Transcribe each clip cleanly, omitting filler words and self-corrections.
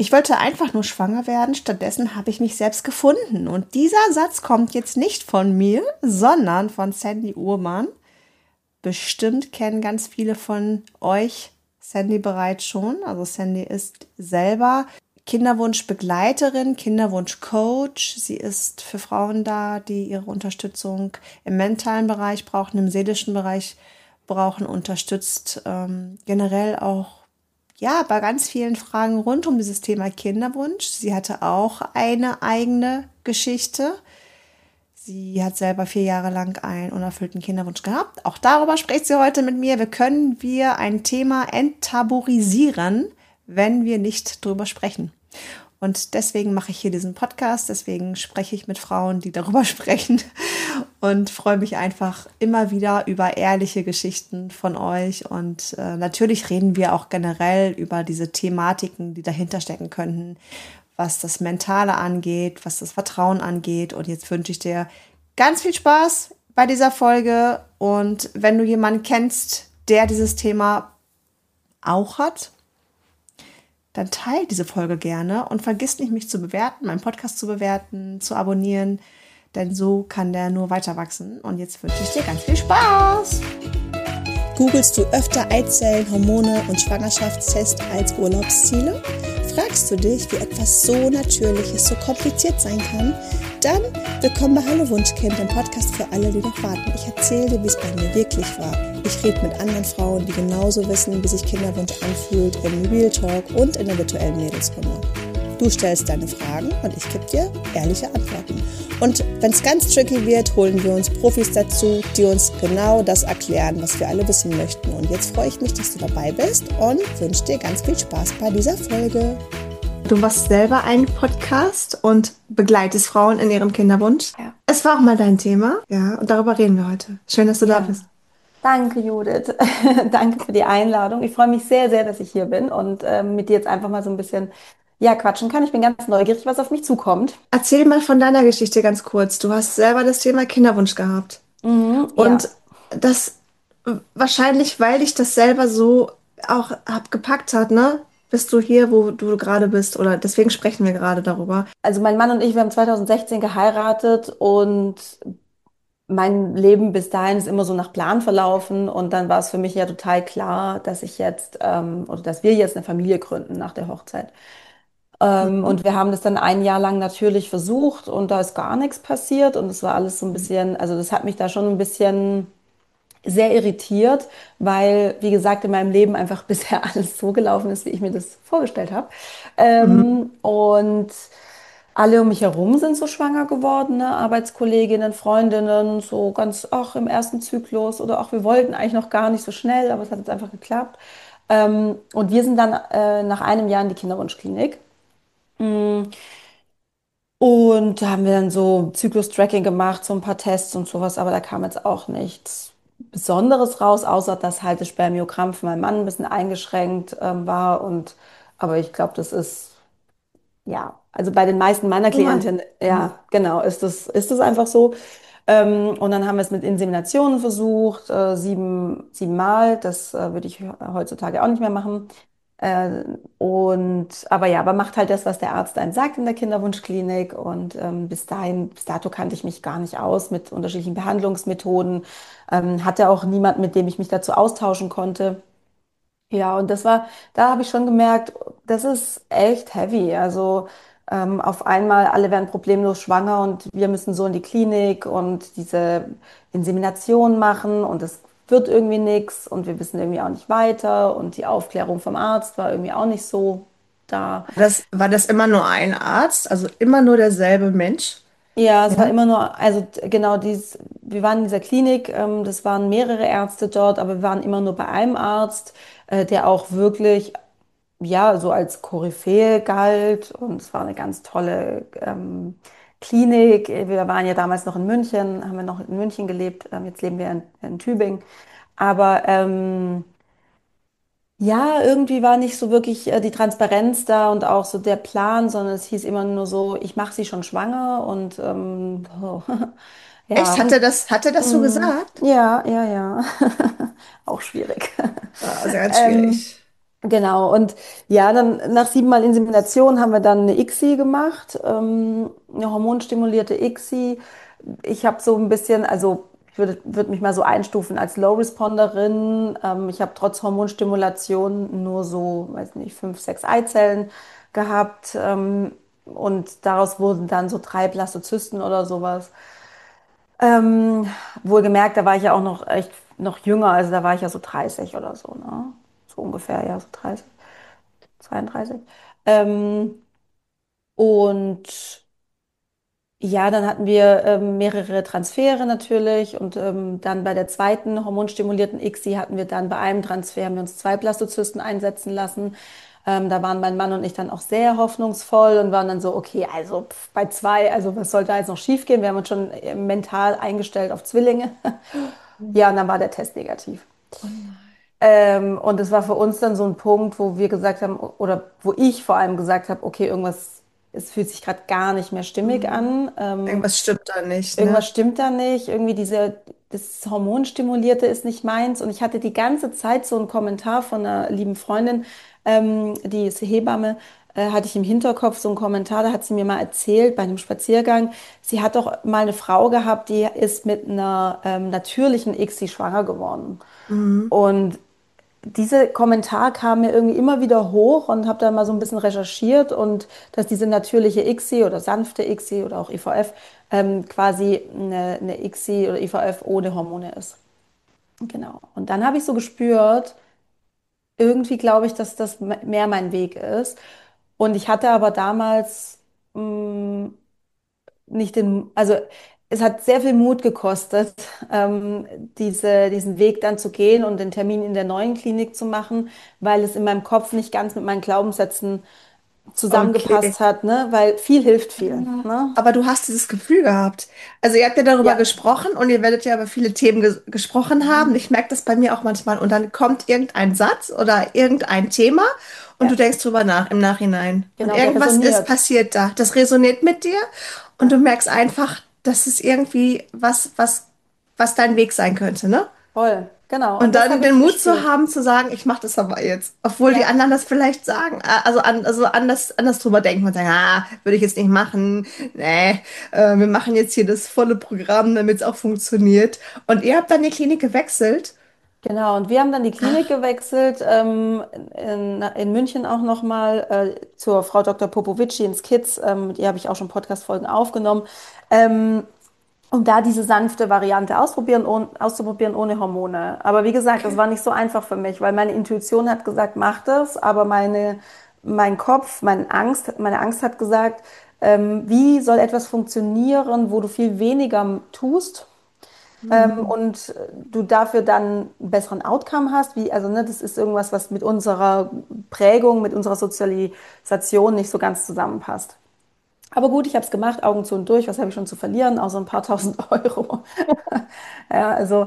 Ich wollte einfach nur schwanger werden, stattdessen habe ich mich selbst gefunden. Und dieser Satz kommt jetzt nicht von mir, sondern von Sandy Uhrmann. Bestimmt kennen ganz viele von euch Sandy bereits schon. Also Sandy ist selber Kinderwunschbegleiterin, Kinderwunschcoach. Sie ist für Frauen da, die ihre Unterstützung im mentalen Bereich brauchen, im seelischen Bereich brauchen, unterstützt generell auch ja bei ganz vielen Fragen rund um dieses Thema Kinderwunsch. Sie hatte auch eine eigene Geschichte. Sie hat selber 4 Jahre lang einen unerfüllten Kinderwunsch gehabt. Auch darüber spricht sie heute mit mir. Wie können wir ein Thema enttabuisieren, wenn wir nicht drüber sprechen? Und deswegen mache ich hier diesen Podcast. Deswegen spreche ich mit Frauen, die darüber sprechen und freue mich einfach immer wieder über ehrliche Geschichten von euch. Und natürlich reden wir auch generell über diese Thematiken, die dahinter stecken könnten, was das Mentale angeht, was das Vertrauen angeht. Und jetzt wünsche ich dir ganz viel Spaß bei dieser Folge. Und wenn du jemanden kennst, der dieses Thema auch hat, dann teile diese Folge gerne und vergiss nicht, mich zu bewerten, meinen Podcast zu bewerten, zu abonnieren, denn so kann der nur weiter wachsen. Und jetzt wünsche ich dir ganz viel Spaß. Googlest du öfter Eizellen, Hormone und Schwangerschaftstest als Urlaubsziele? Fragst du dich, wie etwas so Natürliches so kompliziert sein kann? Dann willkommen bei Hallo Wunschkind, dem Podcast für alle, die noch warten. Ich erzähle dir, wie es bei mir wirklich war. Ich rede mit anderen Frauen, die genauso wissen, wie sich Kinderwunsch anfühlt, im Real Talk und in der virtuellen Mädelsrunde. Du stellst deine Fragen und ich gebe dir ehrliche Antworten. Und wenn es ganz tricky wird, holen wir uns Profis dazu, die uns genau das erklären, was wir alle wissen möchten. Und jetzt freue ich mich, dass du dabei bist und wünsche dir ganz viel Spaß bei dieser Folge. Du machst selber einen Podcast und begleitest Frauen in ihrem Kinderwunsch. Ja. Es war auch mal dein Thema. Ja, und darüber reden wir heute. Schön, dass du da bist. Danke, Judith. Danke für die Einladung. Ich freue mich sehr, sehr, dass ich hier bin und mit dir jetzt einfach mal so ein bisschen quatschen kann. Ich bin ganz neugierig, was auf mich zukommt. Erzähl mal von deiner Geschichte ganz kurz. Du hast selber das Thema Kinderwunsch gehabt. Und Ja. das wahrscheinlich, weil dich das selber so auch gepackt hat, ne? Bist du hier, wo du gerade bist? Oder deswegen sprechen wir gerade darüber. Also mein Mann und ich, wir haben 2016 geheiratet und mein Leben bis dahin ist immer so nach Plan verlaufen und dann war es für mich ja total klar, dass ich jetzt oder dass wir jetzt eine Familie gründen nach der Hochzeit. Mhm. Und wir haben das dann ein Jahr lang natürlich versucht und da ist gar nichts passiert und es war alles so ein bisschen, also das hat mich da schon ein bisschen sehr irritiert, weil, wie gesagt, in meinem Leben einfach bisher alles so gelaufen ist, wie ich mir das vorgestellt habe. Mhm. Und alle um mich herum sind so schwanger geworden, ne? Arbeitskolleginnen, Freundinnen, so ganz, ach, im ersten Zyklus oder ach, wir wollten eigentlich noch gar nicht so schnell, aber es hat jetzt einfach geklappt. Und wir sind dann nach einem Jahr in die Kinderwunschklinik. Mm. Und da haben wir dann so Zyklus-Tracking gemacht, so ein paar Tests und sowas, aber da kam jetzt auch nichts Besonderes raus, außer dass halt das Spermiogramm für meinen Mann ein bisschen eingeschränkt war. Aber ich glaube, das ist, ja, also bei den meisten meiner Normal. Klientinnen, ja, genau, ist das einfach so. Und dann haben wir es mit Inseminationen versucht, sieben Mal. Das würde ich heutzutage auch nicht mehr machen. Äh, aber ja, aber macht halt das, was der Arzt einem sagt in der Kinderwunschklinik. Und bis dato kannte ich mich gar nicht aus mit unterschiedlichen Behandlungsmethoden. Hatte auch niemand, mit dem ich mich dazu austauschen konnte. Ja, und da habe ich schon gemerkt, das ist echt heavy. Also auf einmal, alle werden problemlos schwanger und wir müssen so in die Klinik und diese Insemination machen und es wird irgendwie nichts und wir wissen irgendwie auch nicht weiter und die Aufklärung vom Arzt war irgendwie auch nicht so da. War das immer nur ein Arzt? Also immer nur derselbe Mensch? Ja, es war Ja. immer nur, also genau wir waren in dieser Klinik, das waren mehrere Ärzte dort, aber wir waren immer nur bei einem Arzt, der auch wirklich ja, so als Koryphäe galt und es war eine ganz tolle Klinik. Wir waren ja damals noch in München, haben wir noch in München gelebt, jetzt leben wir in Tübingen. Aber ja, irgendwie war nicht so wirklich die Transparenz da und auch so der Plan, sondern es hieß immer nur so, ich mache sie schon schwanger und so. Ja, Echt? Hat er das so gesagt? ja, ja, ja. Auch schwierig. Also ganz Ähm, schwierig. Genau, und ja, dann nach 7 Mal Insemination haben wir dann eine ICSI gemacht, eine hormonstimulierte ICSI. Ich habe so ein bisschen, also ich würd mich mal so einstufen als Low Responderin. Ich habe trotz Hormonstimulation nur so, weiß nicht, 5, 6 Eizellen gehabt. Und daraus wurden dann so 3 Blastozysten oder sowas. Ähm, Wohlgemerkt, da war ich ja auch noch echt noch jünger, also da war ich ja so 30 oder so, ne? So ungefähr, ja, so 30. 32. Ähm, und ja, dann hatten wir mehrere Transfere natürlich und dann bei der zweiten hormonstimulierten ICSI hatten wir dann bei einem Transfer haben wir uns 2 Blastozysten einsetzen lassen. Da waren mein Mann und ich dann auch sehr hoffnungsvoll und waren dann so, okay, also bei 2, also was soll da jetzt noch schiefgehen? Wir haben uns schon mental eingestellt auf Zwillinge. Ja, und dann war der Test negativ. Oh nein. Und es war für uns dann so ein Punkt, wo wir gesagt haben, oder wo ich vor allem gesagt habe, okay, irgendwas, es fühlt sich gerade gar nicht mehr stimmig Mhm. an. Irgendwas stimmt da nicht, Irgendwas ne? stimmt da nicht. Irgendwie das Hormonstimulierte ist nicht meins. Und ich hatte die ganze Zeit so einen Kommentar von einer lieben Freundin, die ist Hebamme, hatte ich im Hinterkopf so einen Kommentar, da hat sie mir mal erzählt bei einem Spaziergang, sie hat doch mal eine Frau gehabt, die ist mit einer natürlichen ICSI schwanger geworden. Mhm. Und dieser Kommentar kam mir irgendwie immer wieder hoch und habe dann mal so ein bisschen recherchiert und dass diese natürliche ICSI oder sanfte ICSI oder auch IVF quasi eine ICSI oder IVF ohne Hormone ist. Genau. Und dann habe ich so gespürt, irgendwie glaube ich, dass das mehr mein Weg ist. Und ich hatte aber damals mh, nicht also es hat sehr viel Mut gekostet, diesen Weg dann zu gehen und den Termin in der neuen Klinik zu machen, weil es in meinem Kopf nicht ganz mit meinen Glaubenssätzen Okay. zusammengepasst hat, ne? Weil viel hilft viel, Ja. ne? Aber du hast dieses Gefühl gehabt. Also ihr habt ja darüber Ja, gesprochen und ihr werdet ja über viele Themen gesprochen haben. Ich merke das bei mir auch manchmal. Und dann kommt irgendein Satz oder irgendein Thema und du ja, denkst drüber nach im Nachhinein. Und genau, der irgendwas ist resoniert. passiert da. Das resoniert mit dir und du Ja, merkst einfach, das ist irgendwie was dein Weg sein könnte, ne? voll, genau. Und Und das dann habe den ich Mut zu gespürt. haben, zu sagen, ich mache das aber jetzt. Obwohl die Ja. anderen das vielleicht sagen. Also anders drüber denken und sagen, würde ich jetzt nicht machen. Nee, wir machen jetzt hier das volle Programm, damit es auch funktioniert. Und ihr habt dann die Klinik gewechselt. Genau, und wir haben dann die Klinik Ach, gewechselt, in München auch nochmal zur Frau Dr. Popovici ins Kids, mit ihr habe ich auch schon Podcast-Folgen aufgenommen, um da diese sanfte Variante auszuprobieren ohne Hormone. Aber wie gesagt, das okay. war nicht so einfach für mich, weil meine Intuition hat gesagt, mach das, aber mein Kopf, meine Angst hat gesagt, wie soll etwas funktionieren, wo du viel weniger tust? Hm. Und du dafür dann einen besseren Outcome hast, also ne, das ist irgendwas, was mit unserer Prägung, mit unserer Sozialisation nicht so ganz zusammenpasst. Aber gut, ich habe es gemacht, Augen zu und durch, was habe ich schon zu verlieren, außer ein paar tausend Euro. Ja, also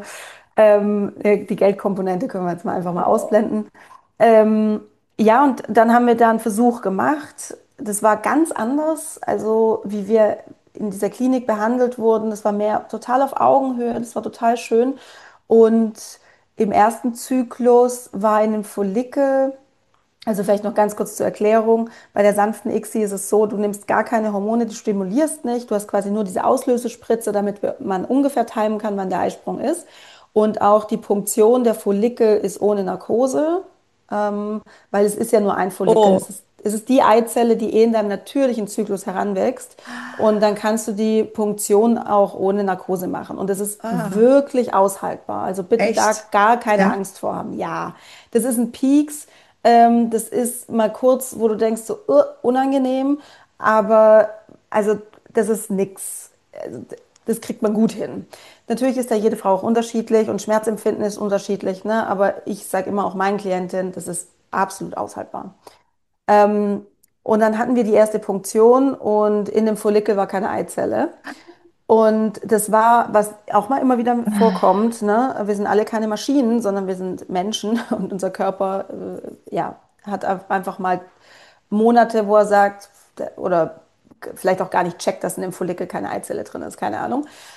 die Geldkomponente können wir jetzt mal einfach mal Oh. ausblenden. Ähm, ja, und dann haben wir da einen Versuch gemacht. Das war ganz anders, also wie wir in dieser Klinik behandelt wurden. Das war mehr total auf Augenhöhe, das war total schön. Und im ersten Zyklus war in dem Follikel, also vielleicht noch ganz kurz zur Erklärung, bei der sanften ICSI ist es so, du nimmst gar keine Hormone, du stimulierst nicht, du hast quasi nur diese Auslösespritze, damit man ungefähr timen kann, wann der Eisprung ist. Und auch die Punktion der Follikel ist ohne Narkose, weil es ist ja nur ein Follikel. Oh. Es ist die Eizelle, die in deinem natürlichen Zyklus heranwächst. Und dann kannst du die Punktion auch ohne Narkose machen. Und es ist Ah, wirklich aushaltbar. Also bitte da echt? gar keine Ja. Angst vor haben. Ja, das ist ein Peaks. Das ist mal kurz, wo du denkst, so unangenehm. Aber also das ist nix. Also, das kriegt man gut hin. Natürlich ist da jede Frau auch unterschiedlich und Schmerzempfinden ist unterschiedlich, ne? Aber ich sage immer auch meinen Klientinnen, das ist absolut aushaltbar. Ähm, und dann hatten wir die erste Punktion und in dem Follikel war keine Eizelle. Und das war, was auch mal immer wieder vorkommt, ne? Wir sind alle keine Maschinen, sondern wir sind Menschen und unser Körper, ja, hat einfach mal Monate, wo er sagt, oder vielleicht auch gar nicht checkt, dass in dem Follikel keine Eizelle drin ist, keine Ahnung.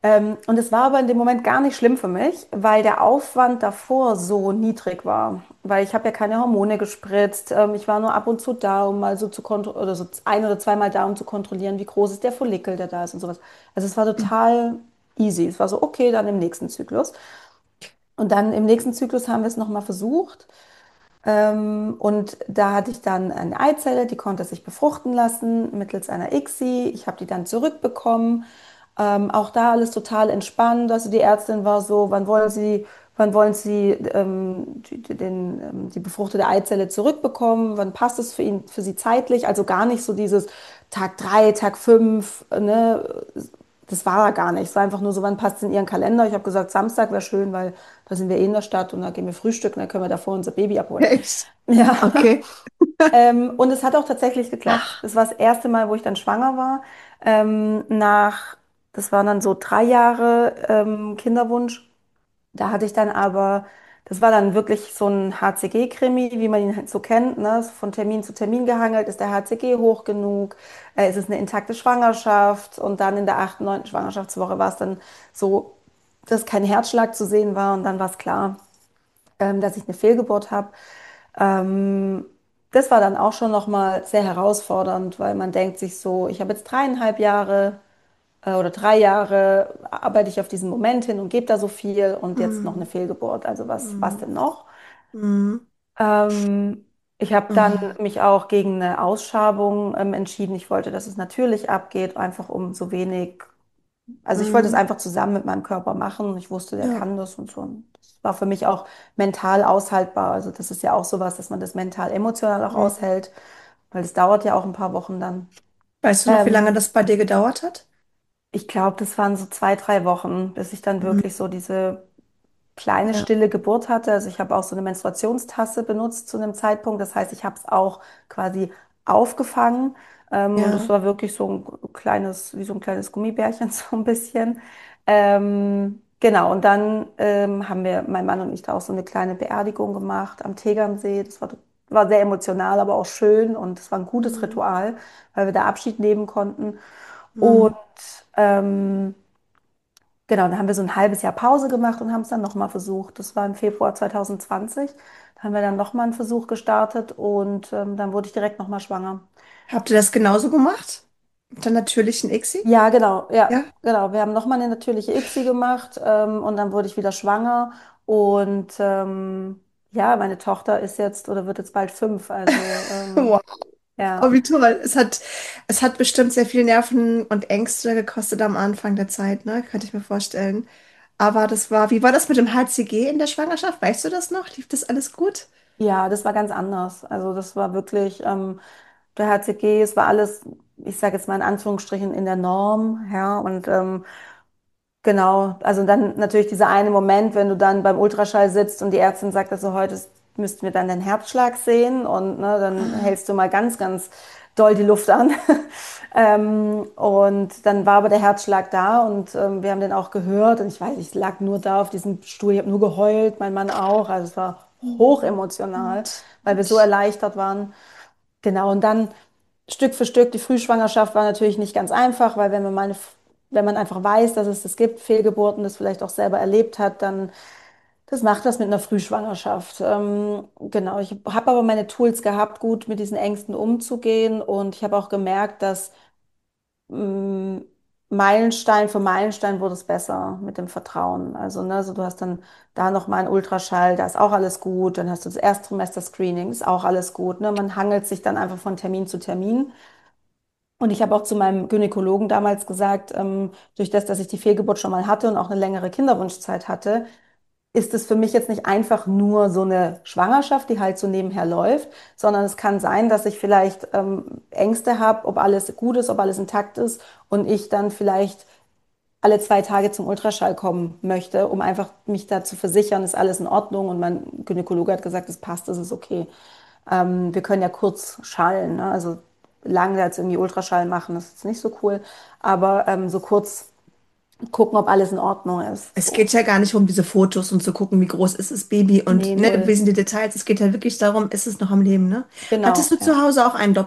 Und es war aber in dem Moment gar nicht schlimm für mich, weil der Aufwand davor so niedrig war. Weil ich habe ja keine Hormone gespritzt. Ich war nur ab und zu da, um mal so zu kontrollieren, oder so ein- oder zweimal da, um zu kontrollieren, wie groß ist der Follikel, der da ist und sowas. Also es war total easy. Es war so, okay, dann im nächsten Zyklus. Und dann im nächsten Zyklus haben wir es nochmal versucht. Und da hatte ich dann eine Eizelle, die konnte sich befruchten lassen mittels einer ICSI. Ich habe die dann zurückbekommen. Auch da alles total entspannt. Also die Ärztin war so, wann wollen Sie die befruchtete Eizelle zurückbekommen? Wann passt es für Sie zeitlich? Also gar nicht so dieses Tag 3, Tag 5, ne? Das war da gar nicht. Es war einfach nur so, wann passt es in Ihren Kalender? Ich habe gesagt, Samstag wäre schön, weil da sind wir eh in der Stadt und da gehen wir frühstücken, dann können wir davor unser Baby abholen. Echt? Ja, Okay. und es hat auch tatsächlich geklappt. Ach. Das war das erste Mal, wo ich dann schwanger war. Das waren dann so 3 Jahre Kinderwunsch. Da hatte ich dann aber, das war dann wirklich so ein HCG-Krimi, wie man ihn halt so kennt, ne? Von Termin zu Termin gehangelt. Ist der HCG hoch genug? Ist es eine intakte Schwangerschaft? Und dann in der 8., 9. Schwangerschaftswoche war es dann so, dass kein Herzschlag zu sehen war. Und dann war es klar, dass ich eine Fehlgeburt habe. Ähm, Das war dann auch schon nochmal sehr herausfordernd, weil man denkt sich so, ich habe jetzt 3,5 Jahre oder 3 Jahre arbeite ich auf diesen Moment hin und gebe da so viel und jetzt noch eine Mm, Fehlgeburt. Also was mm, denn noch? mm, Ich habe dann mm, mich auch gegen eine Ausschabung entschieden. Ich wollte, dass es natürlich abgeht, einfach um so wenig. Also ich wollte es mm. einfach zusammen mit meinem Körper machen. Ich wusste, der Ja. kann das und so. Und das war für mich auch mental aushaltbar. Also das ist ja auch sowas, dass man das mental, emotional auch Mm. aushält, weil es dauert ja auch ein paar Wochen dann. Weißt du noch, wie lange Ähm, das bei dir gedauert hat? Ich glaube, das waren so 2, 3 Wochen, bis ich dann Mm. wirklich so diese kleine Ja, stille Geburt hatte. Also ich habe auch so eine Menstruationstasse benutzt zu einem Zeitpunkt. Das heißt, ich habe es auch quasi aufgefangen. Und es ja. war wirklich so ein kleines, wie so ein kleines Gummibärchen, so ein bisschen. Genau, und dann haben wir, mein Mann und ich, da auch so eine kleine Beerdigung gemacht am Tegernsee. War sehr emotional, aber auch schön und es war ein gutes Mm, Ritual, weil wir da Abschied nehmen konnten. Und mm. ähm, genau, dann haben wir so ein halbes Jahr Pause gemacht und haben es dann nochmal versucht. Das war im Februar 2020. Da haben wir dann nochmal einen Versuch gestartet und dann wurde ich direkt nochmal schwanger. Habt ihr das genauso gemacht? Mit der natürlichen ICSI? Ja, genau, ja, Ja. genau. Wir haben nochmal eine natürliche ICSI gemacht und dann wurde ich wieder schwanger. Und ja, meine Tochter ist jetzt oder wird jetzt bald 5. Also Wow. ja. Oh, wie toll. Es hat bestimmt sehr viel Nerven und Ängste gekostet am Anfang der Zeit, ne? Könnte ich mir vorstellen. Aber wie war das mit dem HCG in der Schwangerschaft? Weißt du das noch? Lief das alles gut? Ja, das war ganz anders. Also das war wirklich der HCG, es war alles, ich sage jetzt mal in Anführungsstrichen, in der Norm, ja. Und genau, also dann natürlich dieser eine Moment, wenn du dann beim Ultraschall sitzt und die Ärztin sagt, also heute müssten wir dann den Herzschlag sehen und ne, dann Ah, hältst du mal ganz, ganz doll die Luft an. Und dann war aber der Herzschlag da und wir haben den auch gehört und ich weiß, ich lag nur da auf diesem Stuhl, ich habe nur geheult, mein Mann auch, also es war hoch emotional, weil wir so erleichtert waren. Genau, und dann Stück für Stück, die Frühschwangerschaft war natürlich nicht ganz einfach, weil wenn man einfach weiß, dass es das gibt, Fehlgeburten, das vielleicht auch selber erlebt hat, dann das macht was mit einer Frühschwangerschaft. Genau, ich habe aber meine Tools gehabt, gut mit diesen Ängsten umzugehen und ich habe auch gemerkt, dass ähm, Meilenstein für Meilenstein wurde es besser mit dem Vertrauen. Also, ne, so du hast dann da nochmal einen Ultraschall, da ist auch alles gut. Dann hast du das Erstsemester-Screening, ist auch alles gut. Ne? Man hangelt sich dann einfach von Termin zu Termin. Und ich habe auch zu meinem Gynäkologen damals gesagt, durch das, dass ich die Fehlgeburt schon mal hatte und auch eine längere Kinderwunschzeit hatte, ist es für mich jetzt nicht einfach nur so eine Schwangerschaft, die halt so nebenher läuft, sondern es kann sein, dass ich vielleicht Ängste habe, ob alles gut ist, ob alles intakt ist und ich dann vielleicht alle 2 Tage zum Ultraschall kommen möchte, um einfach mich da zu versichern, ist alles in Ordnung. Und mein Gynäkologe hat gesagt, es passt, es ist okay. Wir können ja kurz schallen, ne? Also lang jetzt irgendwie Ultraschall machen, das ist nicht so cool. Aber so kurz gucken, ob alles in Ordnung ist. es So. geht ja gar nicht um diese Fotos und zu gucken, wie groß ist das Baby Nee, und ne, wie null. sind die Details. Es geht ja wirklich darum, ist es noch am Leben, ne? Hattest Genau, du ja. zu Hause auch einen Doppler?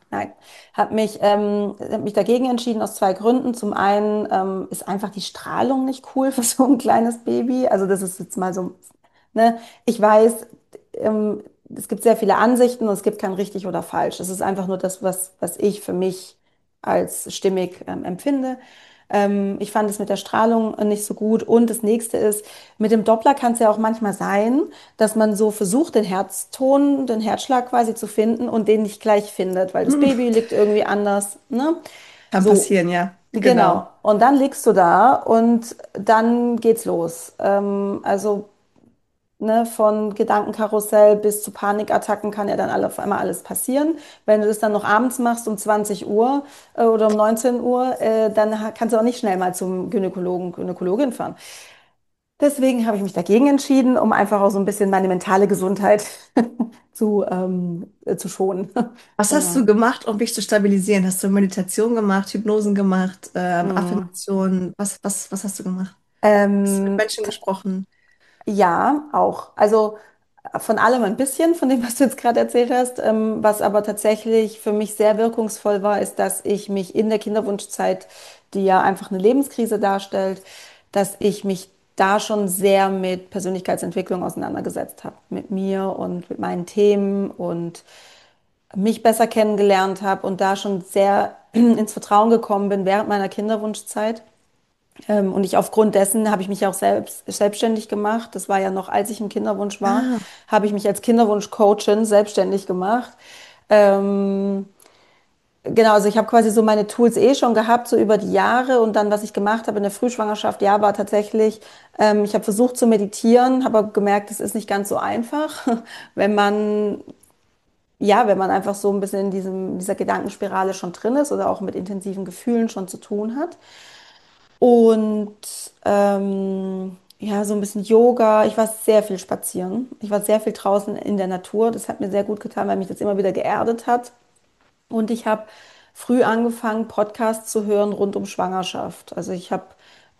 Nein, hab mich dagegen entschieden aus zwei Gründen. Zum einen ist einfach die Strahlung nicht cool für so ein kleines Baby. Also das ist jetzt mal so, ne? Ich weiß, es gibt sehr viele Ansichten und es gibt kein richtig oder falsch. Es ist einfach nur das, was ich für mich als stimmig empfinde. Ich fand es mit der Strahlung nicht so gut. Und das nächste ist, mit dem Doppler kann es ja auch manchmal sein, dass man so versucht, den Herzton, den Herzschlag quasi zu finden und den nicht gleich findet, weil das Hm. Baby liegt irgendwie anders, ne? Kann So, passieren, ja. Genau. genau. Und dann liegst du da und dann geht's los. Also, ne, von Gedankenkarussell bis zu Panikattacken kann ja dann auf einmal alles passieren. Wenn du das dann noch abends machst um 20 Uhr oder um 19 Uhr, dann kannst du auch nicht schnell mal zum Gynäkologen, Gynäkologin fahren. Deswegen habe ich mich dagegen entschieden, um einfach auch so ein bisschen meine mentale Gesundheit zu schonen. Was hast du Genau. gemacht, um dich zu stabilisieren? Hast du Meditation gemacht, Hypnosen gemacht, Mm. Affirmationen? Was hast du gemacht? Hast du mit Ähm, Menschen gesprochen? ja, auch. Also von allem ein bisschen, von dem, was du jetzt gerade erzählt hast. Was aber tatsächlich für mich sehr wirkungsvoll war, ist, dass ich mich in der Kinderwunschzeit, die ja einfach eine Lebenskrise darstellt, dass ich mich da schon sehr mit Persönlichkeitsentwicklung auseinandergesetzt habe, mit mir und mit meinen Themen und mich besser kennengelernt habe und da schon sehr ins Vertrauen gekommen bin während meiner Kinderwunschzeit. Und ich aufgrund dessen habe ich mich auch selbstständig gemacht. Das war ja noch, als ich im Kinderwunsch war, Ah, habe ich mich als Kinderwunsch-Coachin selbstständig gemacht. Ähm, genau, also ich habe quasi so meine Tools eh schon gehabt, so über die Jahre. Und dann, was ich gemacht habe in der Frühschwangerschaft, ja, war tatsächlich, ich habe versucht zu meditieren, habe aber gemerkt, es ist nicht ganz so einfach, wenn man, ja, wenn man einfach so ein bisschen in dieser Gedankenspirale schon drin ist oder auch mit intensiven Gefühlen schon zu tun hat. Und ja, so ein bisschen Yoga. Ich war sehr viel spazieren. Ich war sehr viel draußen in der Natur. Das hat mir sehr gut getan, weil mich das immer wieder geerdet hat. Und ich habe früh angefangen, Podcasts zu hören rund um Schwangerschaft. Also ich habe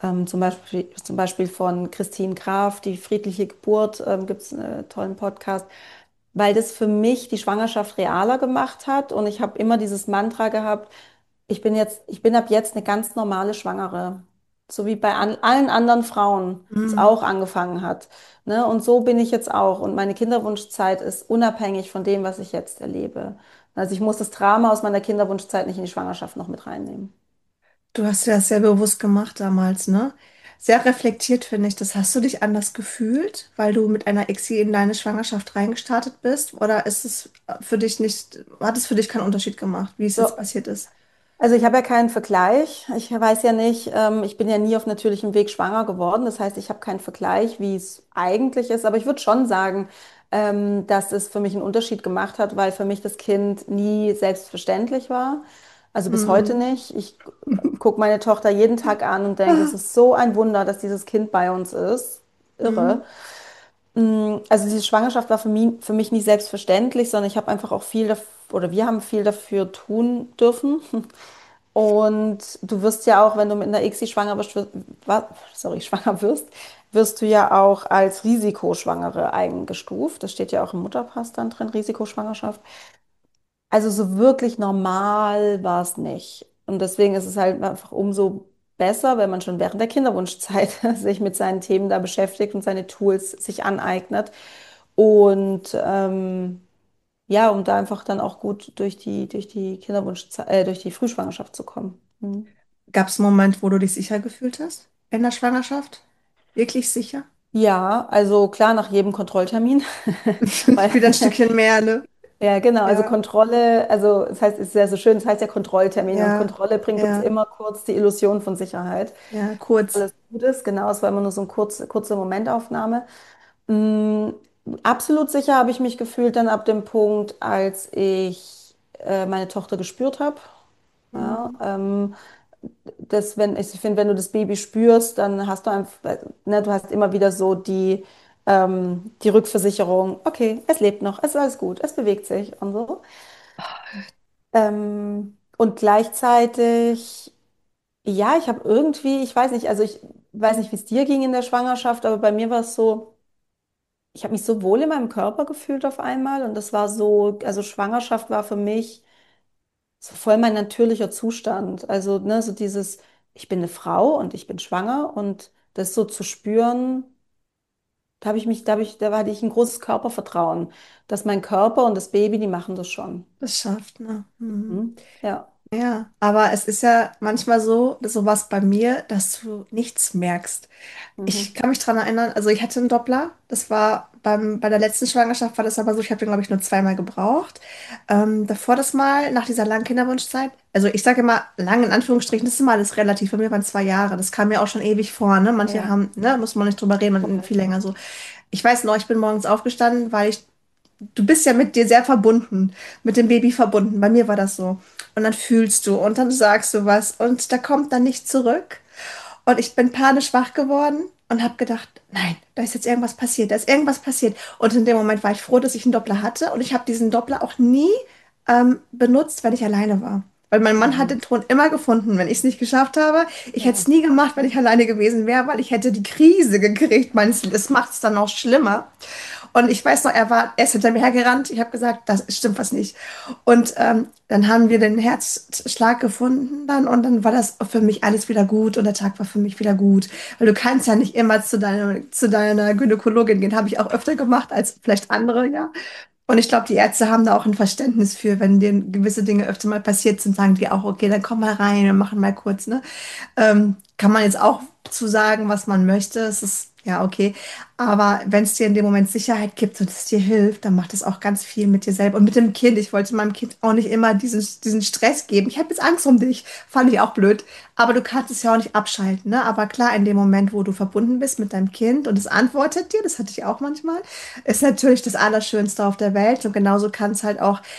zum Beispiel von Christine Graf, die friedliche Geburt, gibt es einen tollen Podcast, weil das für mich die Schwangerschaft realer gemacht hat. Und ich habe immer dieses Mantra gehabt, ich bin ab jetzt eine ganz normale Schwangere. So wie bei allen anderen Frauen es hm. auch angefangen hat. Ne? Und so bin ich jetzt auch. Und meine Kinderwunschzeit ist unabhängig von dem, was ich jetzt erlebe. Also ich muss das Drama aus meiner Kinderwunschzeit nicht in die Schwangerschaft noch mit reinnehmen. Du hast dir das sehr bewusst gemacht damals, ne? Sehr reflektiert, finde ich. Das hast du dich anders gefühlt, weil du mit einer ICSI in deine Schwangerschaft reingestartet bist? Oder ist es für dich nicht, hat es für dich keinen Unterschied gemacht, wie es jetzt So, passiert ist? also ich habe ja keinen Vergleich. Ich weiß ja nicht, ich bin ja nie auf natürlichem Weg schwanger geworden. Das heißt, ich habe keinen Vergleich, wie es eigentlich ist. Aber ich würde schon sagen, dass es für mich einen Unterschied gemacht hat, weil für mich das Kind nie selbstverständlich war. Also bis heute Hm. nicht. Ich gucke meine Tochter jeden Tag an und denke, es ist so ein Wunder, dass dieses Kind bei uns ist. Hm. Irre. Also diese Schwangerschaft war für mich nie selbstverständlich, sondern ich habe einfach auch oder wir haben viel dafür tun dürfen. Und du wirst ja auch, wenn du mit einer ICSI schwanger wirst, schwanger wirst, wirst du ja auch als Risikoschwangere eingestuft. Das steht ja auch im Mutterpass dann drin, Risikoschwangerschaft. Also so wirklich normal war es nicht. Und deswegen ist es halt einfach umso besser, wenn man schon während der Kinderwunschzeit sich mit seinen Themen da beschäftigt und seine Tools sich aneignet. Und ja, um da einfach dann auch gut durch die durch die Frühschwangerschaft zu kommen. Mhm. Gab es einen Moment, wo du dich sicher gefühlt hast in der Schwangerschaft? Wirklich sicher? Ja, also klar, nach jedem Kontrolltermin, weil Wieder ein Stückchen mehr, ne? ja, genau, also Ja, Kontrolle, also es heißt, es ist ja so schön, es heißt ja Kontrolltermin und ja, Kontrolle bringt uns ja, immer kurz die Illusion von Sicherheit. ja, kurz. Alles gut ist, genau, es war immer nur so eine kurze Momentaufnahme. Mm, absolut sicher habe ich mich gefühlt dann ab dem Punkt, als ich meine Tochter gespürt habe. Ja, Hm. ich finde, wenn du das Baby spürst, dann hast du einfach, ne, du hast immer wieder so die Rückversicherung, okay, es lebt noch, es ist alles gut, es bewegt sich und so. Und gleichzeitig, ja, ich habe irgendwie, ich weiß nicht, also ich weiß nicht, wie es dir ging in der Schwangerschaft, aber bei mir war es so, ich habe mich so wohl in meinem Körper gefühlt auf einmal und das war so, also Schwangerschaft war für mich so voll mein natürlicher Zustand. Also, ne, so dieses, ich bin eine Frau und ich bin schwanger und das so zu spüren, da hatte ich ein großes Körpervertrauen, dass mein Körper und das Baby, die machen das schon. Das schafft, ne? Mhm. Mhm. Ja. Ja, aber es ist ja manchmal so, sowas bei mir, dass du nichts merkst. Ich Mhm. kann mich dran erinnern, also ich hatte einen Doppler. Das war bei der letzten Schwangerschaft war das aber so, ich habe den, glaube ich, nur zweimal gebraucht. Davor das Mal, nach dieser langen Kinderwunschzeit, also ich sage immer, lang in Anführungsstrichen, das ist immer alles relativ. Bei mir waren 2 Jahre. Das kam mir auch schon ewig vor, ne? Manche Ja. haben, ne, muss man nicht drüber reden, man viel länger so. Ich weiß noch, ich bin morgens aufgestanden, weil du bist ja mit dir sehr verbunden, mit dem Baby verbunden. Bei mir war das so. Und dann fühlst du und dann sagst du was und da kommt dann nicht zurück. Und ich bin panisch wach geworden und habe gedacht, nein, da ist jetzt irgendwas passiert, da ist irgendwas passiert. Und in dem Moment war ich froh, dass ich einen Doppler hatte und ich habe diesen Doppler auch nie benutzt, wenn ich alleine war. Weil mein Mann hat Mhm. den Ton immer gefunden, wenn ich es nicht geschafft habe. Ich hätte es Ja. nie gemacht, wenn ich alleine gewesen wäre, weil ich hätte die Krise gekriegt. Meines, das macht es dann noch schlimmer. Und ich weiß noch, er ist hinter mir hergerannt. Ich habe gesagt, das stimmt was nicht. Und dann haben wir den Herzschlag gefunden dann und dann war das für mich alles wieder gut und der Tag war für mich wieder gut. Weil du kannst ja nicht immer zu deiner Gynäkologin gehen. Habe ich auch öfter gemacht als vielleicht andere, ja. Und ich glaube, die Ärzte haben da auch ein Verständnis für, wenn denen gewisse Dinge öfter mal passiert sind, sagen die auch, okay, dann komm mal rein, wir machen mal kurz, ne? Kann man jetzt auch zu sagen, was man möchte. Es ist ja okay. Aber wenn es dir in dem Moment Sicherheit gibt und es dir hilft, dann macht es auch ganz viel mit dir selber und mit dem Kind. Ich wollte meinem Kind auch nicht immer diesen Stress geben. Ich habe jetzt Angst um dich. Fand ich auch blöd. Aber du kannst es ja auch nicht abschalten, ne? Aber klar, in dem Moment, wo du verbunden bist mit deinem Kind und es antwortet dir, das hatte ich auch manchmal, ist natürlich das Allerschönste auf der Welt. Und genauso kann es halt auch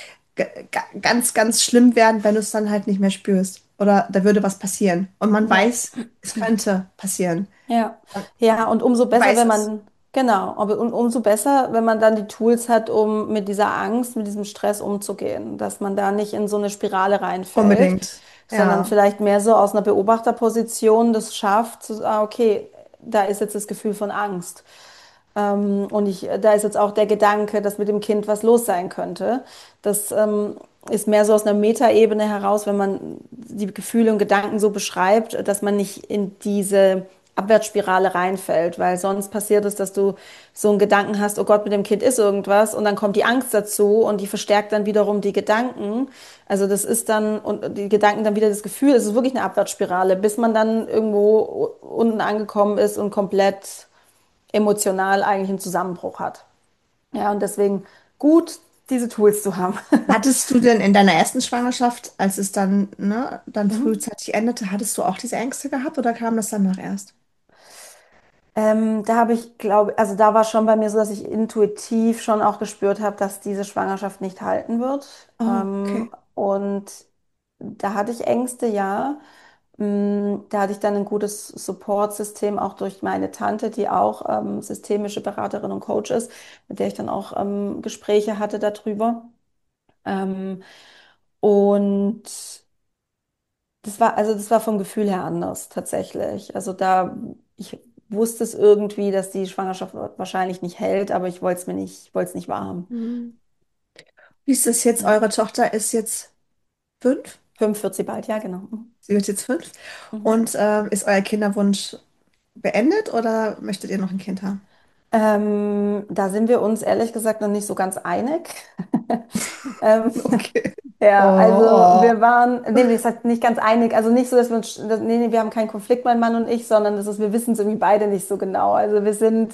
ganz, ganz schlimm werden, wenn du es dann halt nicht mehr spürst. Oder da würde was passieren. Und man Ja. weiß, es könnte passieren. Ja, ja, und umso Du besser, weißt wenn es. man, genau, aber und umso besser, wenn man dann die Tools hat, um mit dieser Angst, mit diesem Stress umzugehen, dass man da nicht in so eine Spirale reinfällt, Unbedingt. sondern Ja. vielleicht mehr so aus einer Beobachterposition das schafft, zu sagen, okay, da ist jetzt das Gefühl von Angst. Da ist jetzt auch der Gedanke, dass mit dem Kind was los sein könnte. Das ist mehr so aus einer Metaebene heraus, wenn man die Gefühle und Gedanken so beschreibt, dass man nicht in diese Abwärtsspirale reinfällt, weil sonst passiert es, dass du so einen Gedanken hast, oh Gott, mit dem Kind ist irgendwas und dann kommt die Angst dazu und die verstärkt dann wiederum die Gedanken. Also das ist dann, und die Gedanken dann wieder das Gefühl, es ist wirklich eine Abwärtsspirale, bis man dann irgendwo unten angekommen ist und komplett emotional eigentlich einen Zusammenbruch hat. Ja, und deswegen gut, diese Tools zu haben. Hattest du denn in deiner ersten Schwangerschaft, als es dann, ne, dann Mhm. frühzeitig endete, hattest du auch diese Ängste gehabt oder kam das danach erst? Da habe ich, glaube, also da war schon bei mir so, dass ich intuitiv schon auch gespürt habe, dass diese Schwangerschaft nicht halten wird. Oh, okay. Und da hatte ich Ängste, ja. Da hatte ich dann ein gutes Support-System auch durch meine Tante, die auch systemische Beraterin und Coach ist, mit der ich dann auch Gespräche hatte darüber. Ähm, und das war vom Gefühl her anders tatsächlich. Ich wusste es irgendwie, dass die Schwangerschaft wahrscheinlich nicht hält, aber ich wollte es nicht wahrhaben. Hm. Wie ist das jetzt? Ja. Eure Tochter ist jetzt 5? 45 bald, ja, genau. Sie wird jetzt 5. Mhm. Und ist euer Kinderwunsch beendet oder möchtet ihr noch ein Kind haben? Da sind wir uns ehrlich gesagt noch nicht so ganz einig. Ähm, Okay. ja, also Oh. nee, das heißt nicht ganz einig, also nicht so, dass nee, wir haben keinen Konflikt, mein Mann und ich, sondern wir wissen es irgendwie beide nicht so genau. Also wir sind,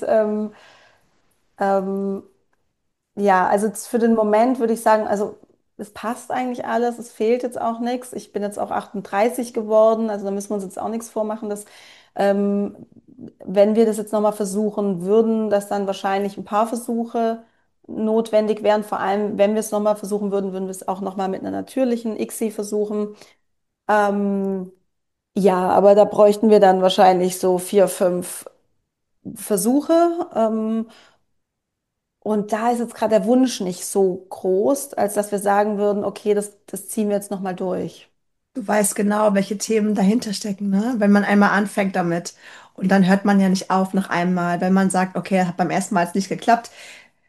ähm, ja, also für den Moment würde ich sagen, also es passt eigentlich alles, es fehlt jetzt auch nichts. Ich bin jetzt auch 38 geworden, also da müssen wir uns jetzt auch nichts vormachen, dass ähm, wenn wir das jetzt nochmal versuchen würden, dass dann wahrscheinlich ein paar Versuche notwendig wären. Vor allem, wenn wir es nochmal versuchen würden, würden wir es auch nochmal mit einer natürlichen ICSI versuchen. Ähm, ja, aber da bräuchten wir dann wahrscheinlich so 4, 5 Versuche. Und da ist jetzt gerade der Wunsch nicht so groß, als dass wir sagen würden, okay, das ziehen wir jetzt nochmal durch. Du weißt genau, welche Themen dahinter stecken, ne? Wenn man einmal anfängt damit. Und dann hört man ja nicht auf nach einem Mal. Wenn man sagt, okay, hat beim ersten Mal jetzt nicht geklappt,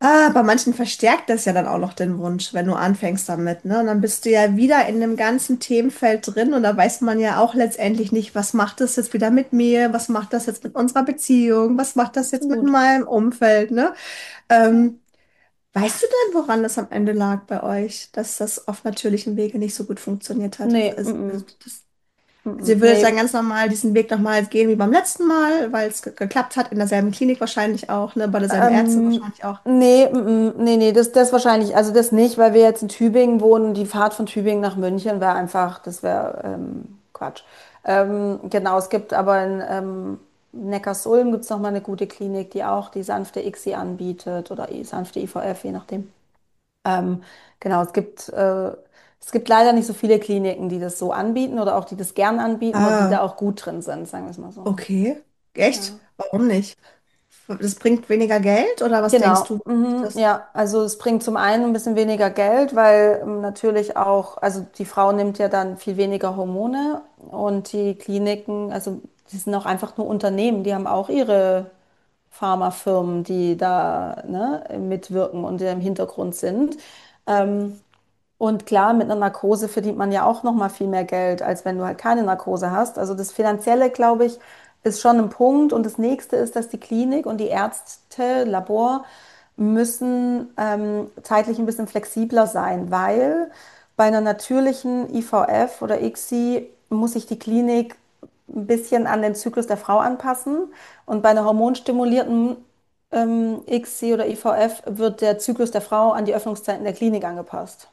Ah, bei manchen verstärkt das ja dann auch noch den Wunsch, wenn du anfängst damit, ne? Und dann bist du ja wieder in dem ganzen Themenfeld drin und da weiß man ja auch letztendlich nicht, was macht das jetzt wieder mit mir, was macht das jetzt mit unserer Beziehung, was macht das jetzt mit Absolut. meinem Umfeld, ne? Ja. Ähm, Weißt du denn, woran das am Ende lag bei euch, dass das auf natürlichem Wege nicht so gut funktioniert hat? Nee, Also ihr würdet dann nee. ganz normal diesen Weg nochmal gehen wie beim letzten Mal, weil es geklappt hat, in derselben Klinik wahrscheinlich auch, ne? Bei derselben Ärztin wahrscheinlich auch. Nee, das wahrscheinlich, also das nicht, weil wir jetzt in Tübingen wohnen. Die Fahrt von Tübingen nach München wäre einfach, das wäre Quatsch. Genau, es gibt aber in Neckarsulm gibt es nochmal eine gute Klinik, die auch die sanfte ICSI anbietet oder sanfte IVF, je nachdem. Ähm, genau, es gibt leider nicht so viele Kliniken, die das so anbieten oder auch die das gern anbieten und die da Ah, auch gut drin sind, sagen wir es mal so. okay. Echt? Ja. Warum nicht? Das bringt weniger Geld oder was denkst Genau, du? Das, ja, also es bringt zum einen ein bisschen weniger Geld, weil natürlich auch, also die Frau nimmt ja dann viel weniger Hormone und die Kliniken, also die sind auch einfach nur Unternehmen, die haben auch ihre Pharmafirmen, die da ne, mitwirken und im Hintergrund sind. Ähm, und klar, mit einer Narkose verdient man ja auch noch mal viel mehr Geld, als wenn du halt keine Narkose hast. Also das Finanzielle, glaube ich, ist schon ein Punkt. Und das nächste ist, dass die Klinik und die Ärzte, Labor müssen zeitlich ein bisschen flexibler sein, weil bei einer natürlichen IVF oder ICSI muss sich die Klinik ein bisschen an den Zyklus der Frau anpassen. Und bei einer hormonstimulierten ICSI oder IVF wird der Zyklus der Frau an die Öffnungszeiten der Klinik angepasst.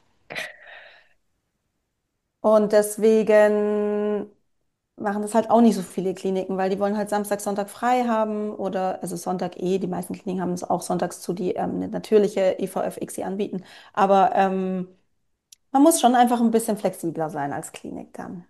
Und deswegen machen das halt auch nicht so viele Kliniken, weil die wollen halt Samstag, Sonntag frei haben oder, also Sonntag eh, die meisten Kliniken haben es auch sonntags zu, die eine natürliche IVF-ICSI anbieten. Aber man muss schon einfach ein bisschen flexibler sein als Klinik dann.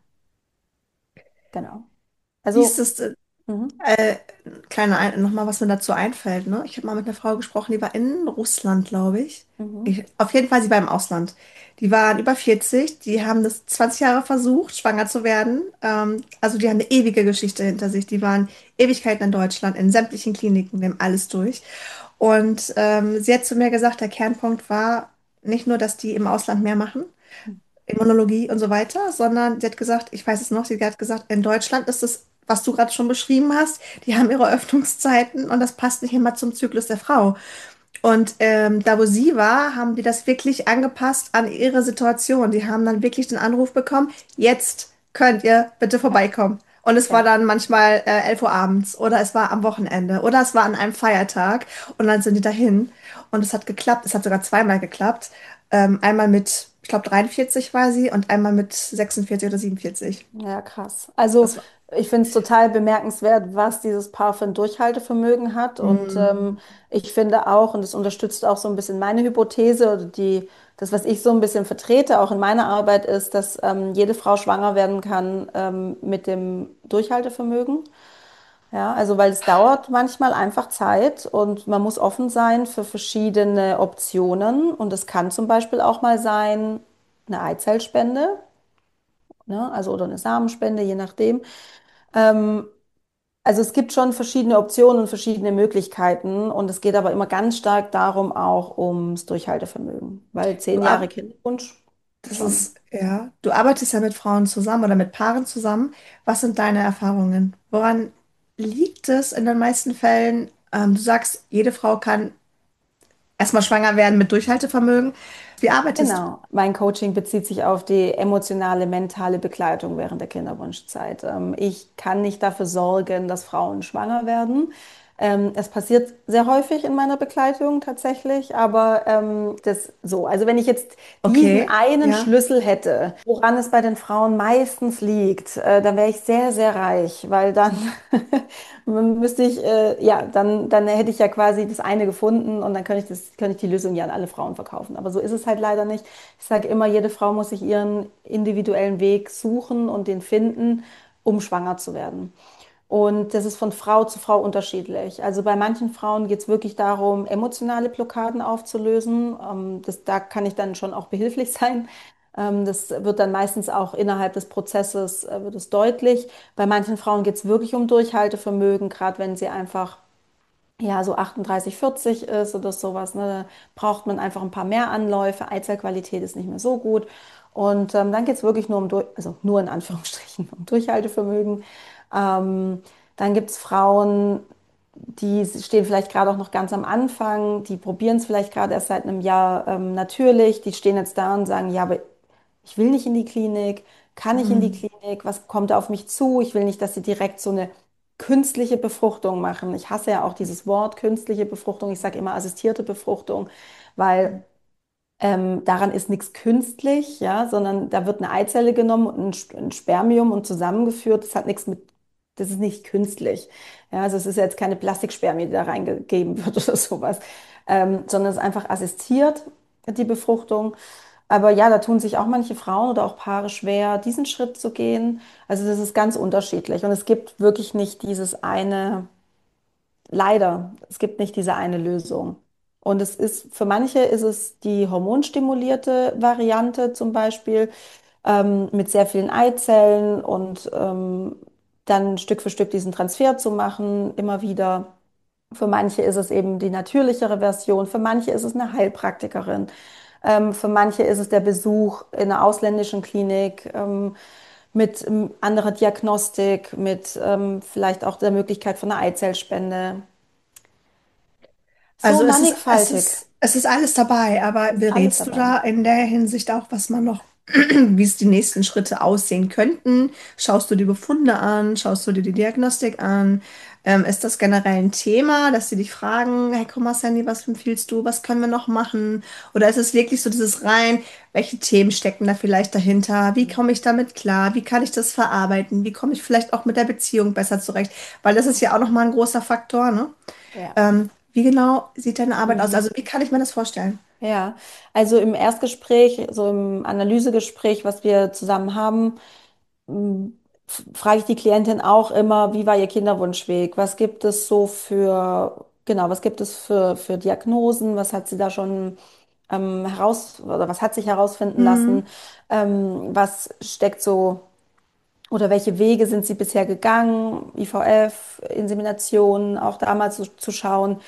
Genau. wie ist Also, das? mhm, Äh, nochmal, was mir dazu einfällt, ne? Ich habe mal mit einer Frau gesprochen, die war in Russland, glaube ich. mhm, Auf jeden Fall, sie war im Ausland. Die waren über 40, die haben das 20 Jahre versucht, schwanger zu werden. Also die haben eine ewige Geschichte hinter sich. Die waren Ewigkeiten in Deutschland, in sämtlichen Kliniken, nehmen alles durch. Und sie hat zu mir gesagt, der Kernpunkt war nicht nur, dass die im Ausland mehr machen, Immunologie und so weiter, sondern sie hat gesagt, ich weiß es noch, sie hat gesagt, in Deutschland ist es, was du gerade schon beschrieben hast, die haben ihre Öffnungszeiten und das passt nicht immer zum Zyklus der Frau. Und da, wo sie war, haben die das wirklich angepasst an ihre Situation. Die haben dann wirklich den Anruf bekommen, jetzt könnt ihr bitte ja, vorbeikommen. Und es war ja, dann manchmal 11 Uhr abends oder es war am Wochenende oder es war an einem Feiertag und dann sind die dahin und es hat geklappt. Es hat sogar zweimal geklappt. Einmal mit, ich glaube, 43 war sie und einmal mit 46 oder 47. ja, krass. Also, Das war, ich finde es total bemerkenswert, was dieses Paar für ein Durchhaltevermögen hat. Und mm, ich finde auch, und das unterstützt auch so ein bisschen meine Hypothese oder das, was ich so ein bisschen vertrete, auch in meiner Arbeit, ist, dass jede Frau schwanger werden kann mit dem Durchhaltevermögen. Ja, also weil es dauert manchmal einfach Zeit und man muss offen sein für verschiedene Optionen. Und es kann zum Beispiel auch mal sein, eine Eizellspende, ne? Also oder eine Samenspende, je nachdem. Ähm, also es gibt schon verschiedene Optionen und verschiedene Möglichkeiten und es geht aber immer ganz stark darum auch ums Durchhaltevermögen, weil du, 10 Jahre Kinderwunsch Das schon. ist, ja, du arbeitest ja mit Frauen zusammen oder mit Paaren zusammen. Was sind deine Erfahrungen? Woran liegt es in den meisten Fällen? Du sagst, jede Frau kann erstmal schwanger werden mit Durchhaltevermögen. Wie arbeitest du? Genau, mein Coaching bezieht sich auf die emotionale, mentale Begleitung während der Kinderwunschzeit. Ich kann nicht dafür sorgen, dass Frauen schwanger werden. Es passiert sehr häufig in meiner Begleitung tatsächlich, aber das so. Also wenn ich jetzt diesen Okay, einen ja. Schlüssel hätte, woran es bei den Frauen meistens liegt, dann wäre ich sehr, sehr reich, weil dann müsste ich, ja, dann hätte ich ja quasi das eine gefunden und dann könnte ich die Lösung ja an alle Frauen verkaufen. Aber so ist es halt leider nicht. Ich sage immer, jede Frau muss sich ihren individuellen Weg suchen und den finden, um schwanger zu werden. Und das ist von Frau zu Frau unterschiedlich. Also bei manchen Frauen geht es wirklich darum, emotionale Blockaden aufzulösen. Da kann ich dann schon auch behilflich sein. Das wird dann meistens auch innerhalb des Prozesses, wird es deutlich. Bei manchen Frauen geht es wirklich um Durchhaltevermögen, gerade wenn sie einfach ja so 38, 40 ist oder sowas, ne, da braucht man einfach ein paar mehr Anläufe. Eizellqualität ist nicht mehr so gut. Und dann geht es wirklich nur also nur in Anführungsstrichen, um Durchhaltevermögen. Dann gibt es Frauen, die stehen vielleicht gerade auch noch ganz am Anfang, die probieren es vielleicht gerade erst seit einem Jahr natürlich, die stehen jetzt da und sagen, ja, aber ich will nicht in die Klinik, kann ich in die Mhm. Klinik, was kommt da auf mich zu? Ich will nicht, dass sie direkt so eine künstliche Befruchtung machen. Ich hasse ja auch dieses Wort künstliche Befruchtung. Ich sage immer assistierte Befruchtung, weil daran ist nichts künstlich, ja, sondern da wird eine Eizelle genommen und ein Spermium und zusammengeführt. Das hat nichts mit, das ist nicht künstlich. Ja, also es ist jetzt keine Plastikspermie, die da reingegeben wird oder sowas, sondern es ist einfach assistiert, die Befruchtung. Aber ja, da tun sich auch manche Frauen oder auch Paare schwer, diesen Schritt zu gehen. Also das ist ganz unterschiedlich. Und es gibt wirklich nicht dieses eine, leider, es gibt nicht diese eine Lösung. Und es ist, für manche ist es die hormonstimulierte Variante zum Beispiel, mit sehr vielen Eizellen und dann Stück für Stück diesen Transfer zu machen, immer wieder. Für manche ist es eben die natürlichere Version, für manche ist es eine Heilpraktikerin, für manche ist es der Besuch in einer ausländischen Klinik, mit anderer Diagnostik, mit vielleicht auch der Möglichkeit von einer Eizellspende. So Also mannigfaltig, es ist alles dabei, aber ist alles berätst du dabei. da in der Hinsicht auch, was man noch, wie es die nächsten Schritte aussehen könnten? Schaust du die Befunde an? Schaust du dir die Diagnostik an? Ist das generell ein Thema, dass sie dich fragen, hey, guck mal, Sandy, was empfiehlst du? Was können wir noch machen? Oder ist es wirklich so dieses rein, welche Themen stecken da vielleicht dahinter? Wie komme ich damit klar? Wie kann ich das verarbeiten? Wie komme ich vielleicht auch mit der Beziehung besser zurecht? Weil das ist ja auch nochmal ein großer Faktor, ne? Ja. Wie genau sieht deine Arbeit aus? Mhm. Also wie kann ich mir das vorstellen? Ja, also im Erstgespräch, so im Analysegespräch, was wir zusammen haben, frage ich die Klientin auch immer, wie war ihr Kinderwunschweg? Was gibt es so für, genau, was gibt es für Diagnosen? Was hat sie da schon oder was hat sich herausfinden Mhm. lassen? Was steckt so, oder welche Wege sind sie bisher gegangen? IVF, Insemination, auch da mal zu schauen,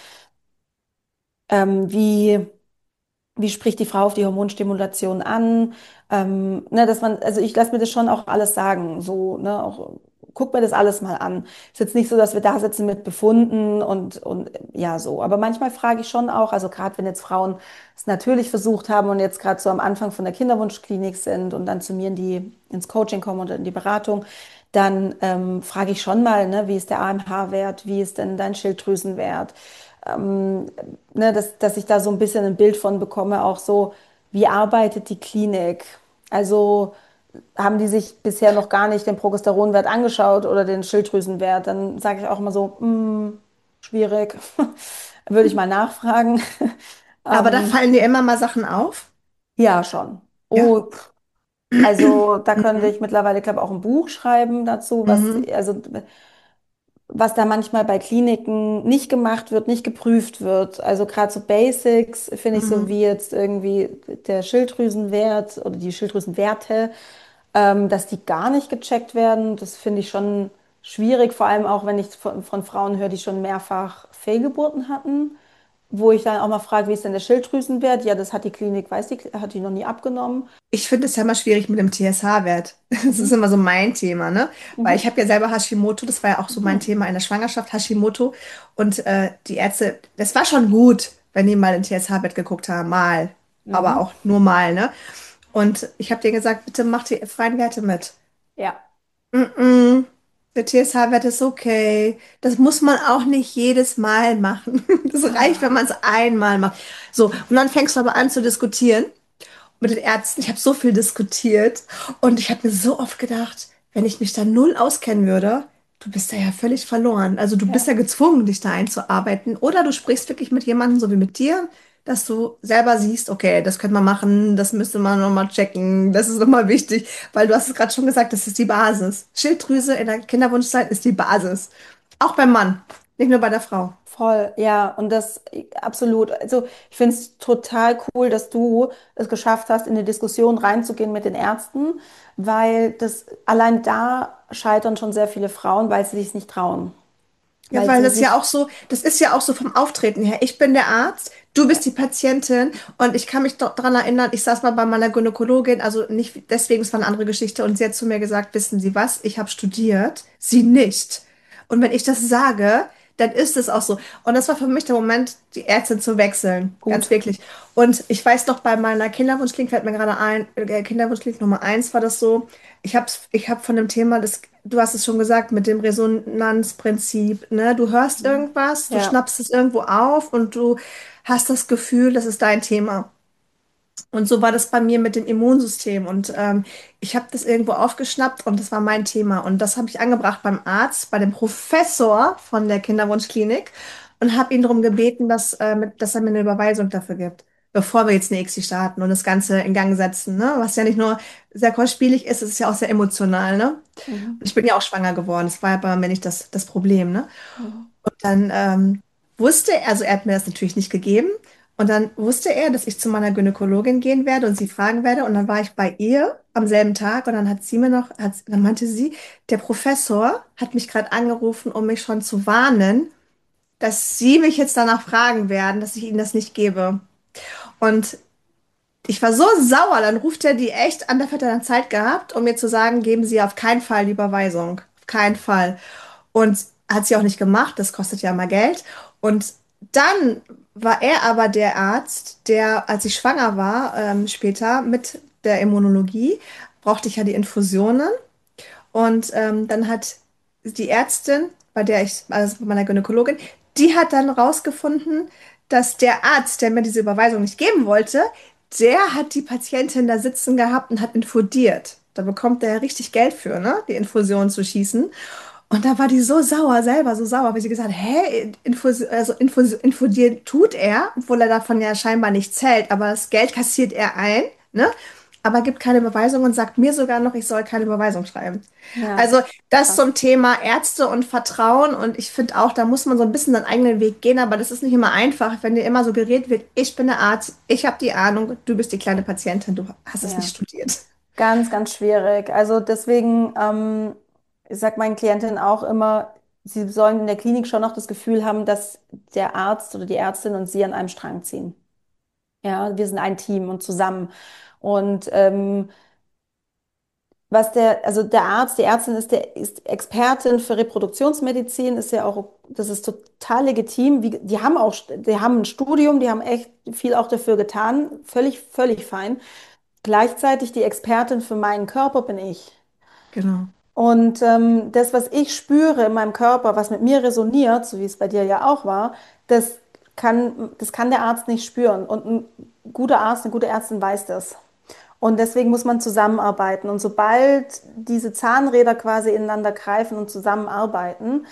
wie wie spricht die Frau auf die Hormonstimulation an? Ne, dass man, also ich lasse mir das schon auch alles sagen, so, ne, auch guck mir das alles mal an. Ist jetzt nicht so, dass wir da sitzen mit Befunden und ja, so. Aber manchmal frage ich schon auch, also gerade wenn jetzt Frauen es natürlich versucht haben und jetzt gerade so am Anfang von der Kinderwunschklinik sind und dann zu mir ins Coaching kommen oder in die Beratung, dann frage ich schon mal, ne, wie ist der AMH-Wert, wie ist denn dein Schilddrüsenwert? Ähm, ne, dass ich da so ein bisschen ein Bild von bekomme, auch so, wie arbeitet die Klinik? Also haben die sich bisher noch gar nicht den Progesteronwert angeschaut oder den Schilddrüsenwert? Dann sage ich auch immer so, schwierig, würde ich mal nachfragen. Aber da Ähm, fallen dir immer mal Sachen auf. ja, schon. Ja. Oh, also da könnte Mhm. ich mittlerweile, glaube ich, auch ein Buch schreiben dazu, Mhm. was da manchmal bei Kliniken nicht gemacht wird, nicht geprüft wird. Also gerade so Basics, finde ich, so Mhm. wie jetzt irgendwie der Schilddrüsenwert oder die Schilddrüsenwerte, dass die gar nicht gecheckt werden. Das finde ich schon schwierig, vor allem auch, wenn ich von Frauen höre, die schon mehrfach Fehlgeburten hatten, wo ich dann auch mal frage, wie ist denn der Schilddrüsenwert? Ja, das hat die Klinik, hat die noch nie abgenommen. Ich finde es ja immer schwierig mit dem TSH-Wert. Das ist Mhm. immer so mein Thema, ne? Weil ich Mhm. habe ja selber Hashimoto, das war ja auch so mein Mhm. Thema in der Schwangerschaft, Hashimoto. Und die Ärzte, das war schon gut, wenn die mal in TSH-Wert geguckt haben, mal. Aber Mhm. auch nur mal, ne? Und ich habe denen gesagt, bitte mach die freien Werte mit. Ja, Mm-mm. Der TSH-Wert ist okay. Das muss man auch nicht jedes Mal machen. Das reicht, wenn man es einmal macht. So, und dann fängst du aber an zu diskutieren mit den Ärzten. Ich habe so viel diskutiert und ich habe mir so oft gedacht, wenn ich mich da null auskennen würde, du bist da ja völlig verloren. Also du bist ja, ja gezwungen, dich da einzuarbeiten. Oder du sprichst wirklich mit jemandem, so wie mit dir, dass du selber siehst, okay, das könnte man machen, das müsste man nochmal checken, das ist nochmal wichtig, weil du hast es gerade schon gesagt, das ist die Basis. Schilddrüse in der Kinderwunschzeit ist die Basis. Auch beim Mann, nicht nur bei der Frau. voll, ja, und das absolut. Also ich finde es total cool, dass du es geschafft hast, in die Diskussion reinzugehen mit den Ärzten, weil das allein da scheitern schon sehr viele Frauen, weil sie sich nicht trauen. Ja, weil weil sie das ja auch sich, so, das ist ja auch so vom Auftreten her. Ich bin der Arzt, du ja, bist die Patientin und ich kann mich doch daran erinnern, ich saß mal bei meiner Gynäkologin, also nicht deswegen, es war eine andere Geschichte und sie hat zu mir gesagt, wissen Sie was, ich habe studiert, sie nicht. Und wenn ich das sage, dann ist es auch so. Und das war für mich der Moment, die Ärztin zu wechseln, ganz gut. wirklich. Und ich weiß noch, bei meiner Kinderwunschklinik fällt mir gerade ein, Kinderwunschklinik Nummer eins war das so, ich hab von dem Thema, du hast es schon gesagt, mit dem Resonanzprinzip, ne? Du hörst irgendwas, du Ja. schnappst es irgendwo auf und du hast das Gefühl, das ist dein Thema. Und so war das bei mir mit dem Immunsystem. Und ich habe das irgendwo aufgeschnappt und das war mein Thema. Und das habe ich angebracht beim Arzt, bei dem Professor von der Kinderwunschklinik und habe ihn darum gebeten, dass er mir eine Überweisung dafür gibt, bevor wir jetzt eine ICSI starten und das Ganze in Gang setzen. Ne? Was ja nicht nur sehr kostspielig ist, es ist ja auch sehr emotional. Ne? Mhm. Und ich bin ja auch schwanger geworden. Das war ja bei mir nicht das Problem. Ne? Mhm. Und dann wusste er, also er hat mir das natürlich nicht gegeben. Und dann wusste er, dass ich zu meiner Gynäkologin gehen werde und sie fragen werde. Und dann war ich bei ihr am selben Tag und dann hat sie mir noch, dann meinte sie, der Professor hat mich gerade angerufen, um mich schon zu warnen, dass sie mich jetzt danach fragen werden, dass ich ihnen das nicht gebe. Und ich war so sauer, dann ruft er die echt an, dafür hat er dann Zeit gehabt, um mir zu sagen, geben Sie auf keinen Fall die Überweisung. Auf keinen Fall. Und hat sie auch nicht gemacht, das kostet ja mal Geld. Und dann war er aber der Arzt, der, als ich schwanger war, später mit der Immunologie, brauchte ich ja die Infusionen. Und dann hat die Ärztin, bei der ich, also bei meiner Gynäkologin, die hat dann rausgefunden, dass der Arzt, der mir diese Überweisung nicht geben wollte, der hat die Patientin da sitzen gehabt und hat infundiert. Da bekommt der ja richtig Geld für, ne? Die Infusion zu schießen. Und da war die so sauer, selber so sauer, weil sie gesagt hat, hä, infundieren tut er, obwohl er davon ja scheinbar nichts hält, aber das Geld kassiert er ein, ne? Aber gibt keine Überweisung und sagt mir sogar noch, ich soll keine Überweisung schreiben. Ja, Also das krass. zum Thema Ärzte und Vertrauen und ich finde auch, da muss man so ein bisschen seinen eigenen Weg gehen, aber das ist nicht immer einfach, wenn dir immer so geredet wird, ich bin der Arzt, ich habe die Ahnung, du bist die kleine Patientin, du hast es nicht Ja, studiert. ganz, ganz schwierig. Also deswegen, ich sage meinen Klientinnen auch immer, sie sollen in der Klinik schon noch das Gefühl haben, dass der Arzt oder die Ärztin und sie an einem Strang ziehen. Ja, wir sind ein Team und zusammen. Und also der Arzt, die Ärztin ist Expertin für Reproduktionsmedizin, ist ja auch, das ist total legitim. Die haben ein Studium, die haben echt viel auch dafür getan. Völlig, völlig fein. Gleichzeitig die Expertin für meinen Körper bin ich. Genau. Und das, was ich spüre in meinem Körper, was mit mir resoniert, so wie es bei dir ja auch war, das kann der Arzt nicht spüren. Und ein guter Arzt, eine gute Ärztin weiß das. Und deswegen muss man zusammenarbeiten. Und sobald diese Zahnräder quasi ineinander greifen und zusammenarbeiten,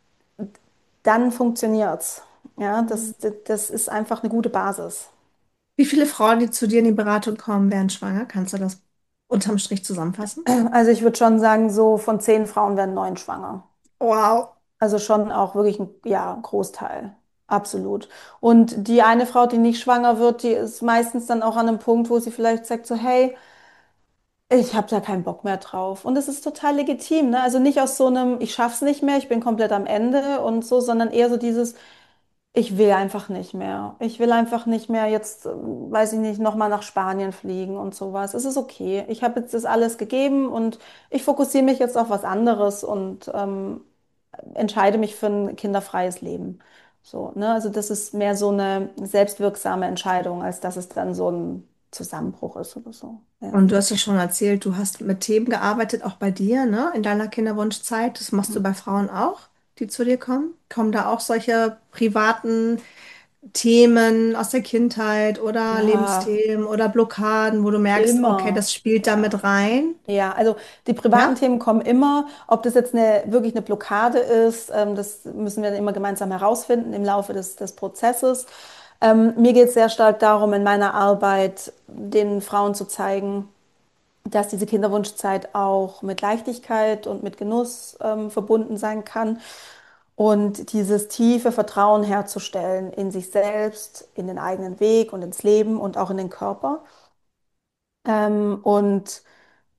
dann funktioniert's. Ja, das ist einfach eine gute Basis. Wie viele Frauen, die zu dir in die Beratung kommen, werden schwanger? Kannst du das unterm Strich zusammenfassen? Also ich würde schon sagen, so von 10 Frauen werden 9 schwanger. Wow. Also schon auch wirklich ein, ja, Großteil. Absolut. Und die eine Frau, die nicht schwanger wird, die ist meistens dann auch an einem Punkt, wo sie vielleicht sagt so, hey, ich habe da keinen Bock mehr drauf. Und das ist total legitim, ne? Also nicht aus so einem, ich schaff's nicht mehr, ich bin komplett am Ende und so, sondern eher so dieses, ich will einfach nicht mehr. Ich will einfach nicht mehr jetzt, weiß ich nicht, nochmal nach Spanien fliegen und sowas. Es ist okay. Ich habe jetzt das alles gegeben und ich fokussiere mich jetzt auf was anderes und entscheide mich für ein kinderfreies Leben. So, ne? Also das ist mehr so eine selbstwirksame Entscheidung, als dass es dann so ein Zusammenbruch ist oder so. Ja. Und du hast ja schon erzählt, du hast mit Themen gearbeitet, auch bei dir, ne, in deiner Kinderwunschzeit. Das machst du bei Frauen auch, die zu dir kommen? Kommen da auch solche privaten Themen aus der Kindheit oder Ja, Lebensthemen oder Blockaden, wo du merkst, okay, immer. das spielt da Ja. mit rein? Ja, also die privaten Ja? Themen kommen immer. Ob das jetzt wirklich eine Blockade ist, das müssen wir dann immer gemeinsam herausfinden im Laufe des Prozesses. Mir geht es sehr stark darum, in meiner Arbeit den Frauen zu zeigen, dass diese Kinderwunschzeit auch mit Leichtigkeit und mit Genuss verbunden sein kann und dieses tiefe Vertrauen herzustellen in sich selbst, in den eigenen Weg und ins Leben und auch in den Körper. Und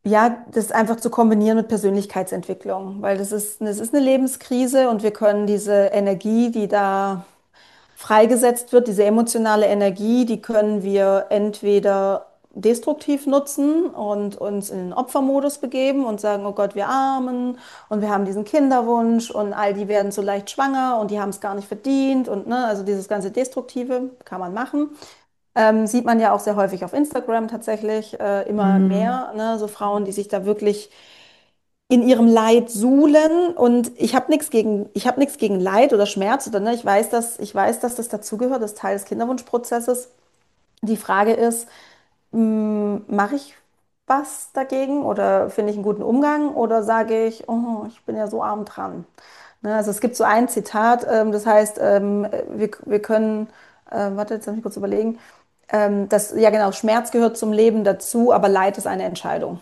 Ja, das einfach zu kombinieren mit Persönlichkeitsentwicklung, weil das ist eine Lebenskrise und wir können diese Energie, die da freigesetzt wird, diese emotionale Energie, die können wir entweder destruktiv nutzen und uns in den Opfermodus begeben und sagen, oh Gott, wir Armen und wir haben diesen Kinderwunsch und all die werden so leicht schwanger und die haben es gar nicht verdient und ne, also dieses ganze Destruktive kann man machen. Sieht man ja auch sehr häufig auf Instagram tatsächlich, immer Mhm. mehr, ne, so Frauen, die sich da wirklich in ihrem Leid suhlen und ich habe nichts gegen Leid oder Schmerz oder ne, ich weiß, dass das dazugehört, das ist Teil des Kinderwunschprozesses. Die Frage ist, mache ich was dagegen oder finde ich einen guten Umgang oder sage ich, oh, ich bin ja so arm dran. Ne, also es gibt so ein Zitat, das heißt, wir können, warte, jetzt muss ich kurz überlegen, ja genau, Schmerz gehört zum Leben dazu, aber Leid ist eine Entscheidung.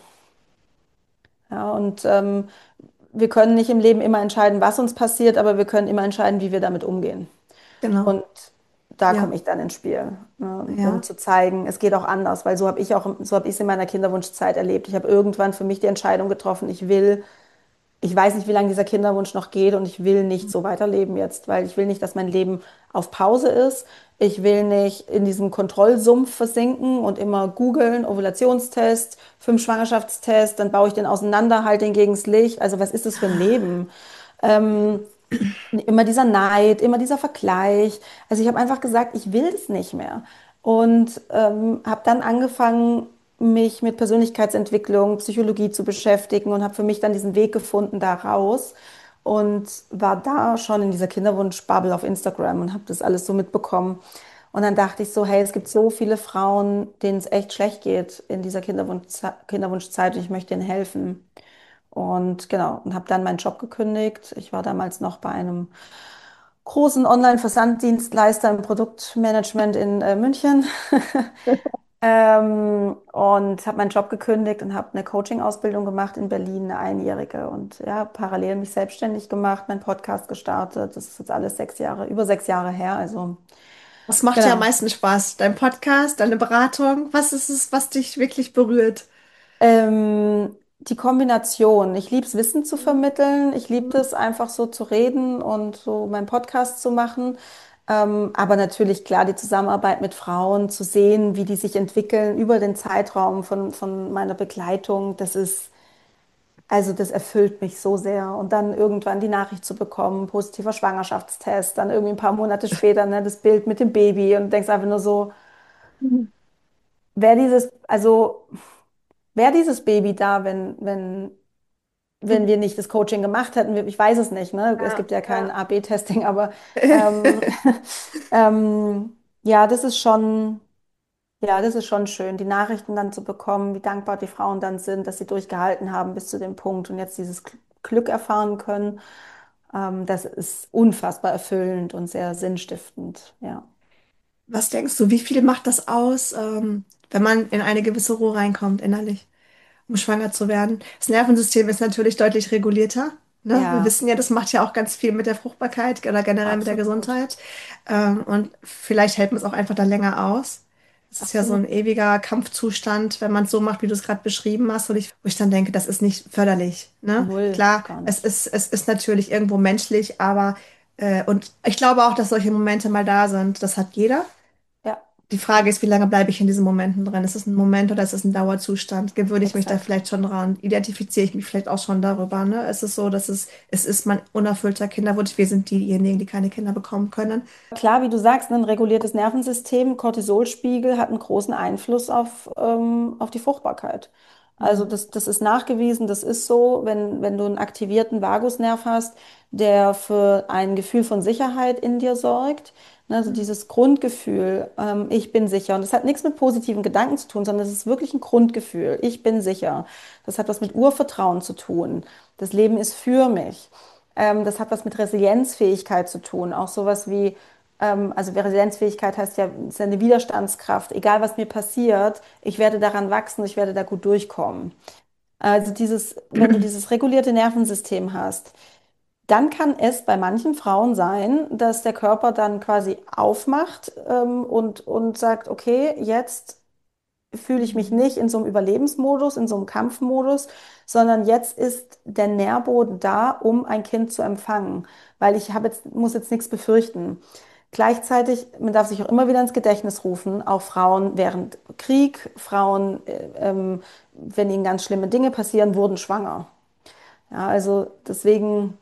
Ja, und wir können nicht im Leben immer entscheiden, was uns passiert, aber wir können immer entscheiden, wie wir damit umgehen. Genau. Und da komme Ja, ich dann ins Spiel, ne, um ja. zu zeigen, es geht auch anders, weil so habe ich es in meiner Kinderwunschzeit erlebt. Ich habe irgendwann für mich die Entscheidung getroffen, ich weiß nicht, wie lange dieser Kinderwunsch noch geht und ich will nicht so weiterleben jetzt, weil ich will nicht, dass mein Leben auf Pause ist. Ich will nicht in diesem Kontrollsumpf versinken und immer googeln, Ovulationstest, 5 Schwangerschaftstests, dann baue ich den auseinander, halte den gegens Licht. Also was ist das für ein Leben? Ähm, Immer dieser Neid, immer dieser Vergleich. Also ich habe einfach gesagt, ich will das nicht mehr. Und habe dann angefangen, mich mit Persönlichkeitsentwicklung, Psychologie zu beschäftigen und habe für mich dann diesen Weg gefunden da raus und war da schon in dieser Kinderwunsch-Bubble auf Instagram und habe das alles so mitbekommen. Und dann dachte ich so, hey, es gibt so viele Frauen, denen es echt schlecht geht in dieser Kinderwunschzeit und ich möchte ihnen helfen. Und genau, und habe dann meinen Job gekündigt. Ich war damals noch bei einem großen Online-Versanddienstleister im Produktmanagement in München und habe meinen Job gekündigt und habe eine Coaching-Ausbildung gemacht in Berlin, eine einjährige. Und ja, parallel mich selbstständig gemacht, meinen Podcast gestartet. Das ist jetzt alles 6 Jahre, über 6 Jahre her. Also Was macht dir am genau. meisten Spaß? Dein Podcast, deine Beratung? Was ist es, was dich wirklich berührt? Die Kombination. Ich liebe es, Wissen zu Mhm. vermitteln. Ich liebe es, einfach so zu reden und so meinen Podcast zu machen. Aber natürlich klar die Zusammenarbeit mit Frauen, zu sehen, wie die sich entwickeln über den Zeitraum von meiner Begleitung, also das erfüllt mich so sehr. Und dann irgendwann die Nachricht zu bekommen, positiver Schwangerschaftstest, dann irgendwie ein paar Monate später, ne, das Bild mit dem Baby und denkst einfach nur so, wäre also wäre dieses Baby da, wenn wir nicht das Coaching gemacht hätten. Ich weiß es nicht, ne? Es Ja, gibt ja kein ja. A/B-Testing, aber ähm, ja, das ist schon schön, die Nachrichten dann zu bekommen, wie dankbar die Frauen dann sind, dass sie durchgehalten haben bis zu dem Punkt und jetzt dieses Glück erfahren können. Das ist unfassbar erfüllend und sehr sinnstiftend, ja. Was denkst du, wie viel macht das aus, wenn man in eine gewisse Ruhe reinkommt innerlich, um schwanger zu werden? Das Nervensystem ist natürlich deutlich regulierter. Ne? Wir Ja, wissen ja, das macht ja auch ganz viel mit der Fruchtbarkeit oder generell mit der absolut, Gesundheit. Und vielleicht hält man es auch einfach dann länger aus. Es ist ja so ein absolut. ewiger Kampfzustand, wenn man es so macht, wie du es gerade beschrieben hast, wo ich dann denke, das ist nicht förderlich. Ne? Null, Klar, gar nicht. es ist natürlich irgendwo menschlich, aber und ich glaube auch, dass solche Momente mal da sind. Das hat jeder. Ja, Die Frage ist, wie lange bleibe ich in diesen Momenten drin? Ist es ein Moment oder ist es ein Dauerzustand? Gewöhne ich mich da exakt. vielleicht schon dran? Identifiziere ich mich vielleicht auch schon darüber? Ne? Es ist so, es ist mein unerfüllter Kinderwunsch. Wir sind diejenigen, die keine Kinder bekommen können. Klar, wie du sagst, ne, ein reguliertes Nervensystem, Cortisolspiegel hat einen großen Einfluss auf die Fruchtbarkeit. Also Mhm. das ist nachgewiesen, das ist so, wenn du einen aktivierten Vagusnerv hast, der für ein Gefühl von Sicherheit in dir sorgt, ne, also dieses Grundgefühl, ich bin sicher. Und das hat nichts mit positiven Gedanken zu tun, sondern es ist wirklich ein Grundgefühl, ich bin sicher. Das hat was mit Urvertrauen zu tun. Das Leben ist für mich. Das hat was mit Resilienzfähigkeit zu tun, auch sowas wie also Resilienzfähigkeit heißt ja, es ist ja eine Widerstandskraft. Egal was mir passiert, ich werde daran wachsen, ich werde da gut durchkommen. Also wenn du dieses regulierte Nervensystem hast, dann kann es bei manchen Frauen sein, dass der Körper dann quasi aufmacht und sagt, okay, jetzt fühle ich mich Mhm. nicht in so einem Überlebensmodus, in so einem Kampfmodus, sondern jetzt ist der Nährboden da, um ein Kind zu empfangen, weil muss jetzt nichts befürchten. Gleichzeitig, man darf sich auch immer wieder ins Gedächtnis rufen, auch Frauen während Krieg, Frauen, wenn ihnen ganz schlimme Dinge passieren, wurden schwanger. Ja, also deswegen,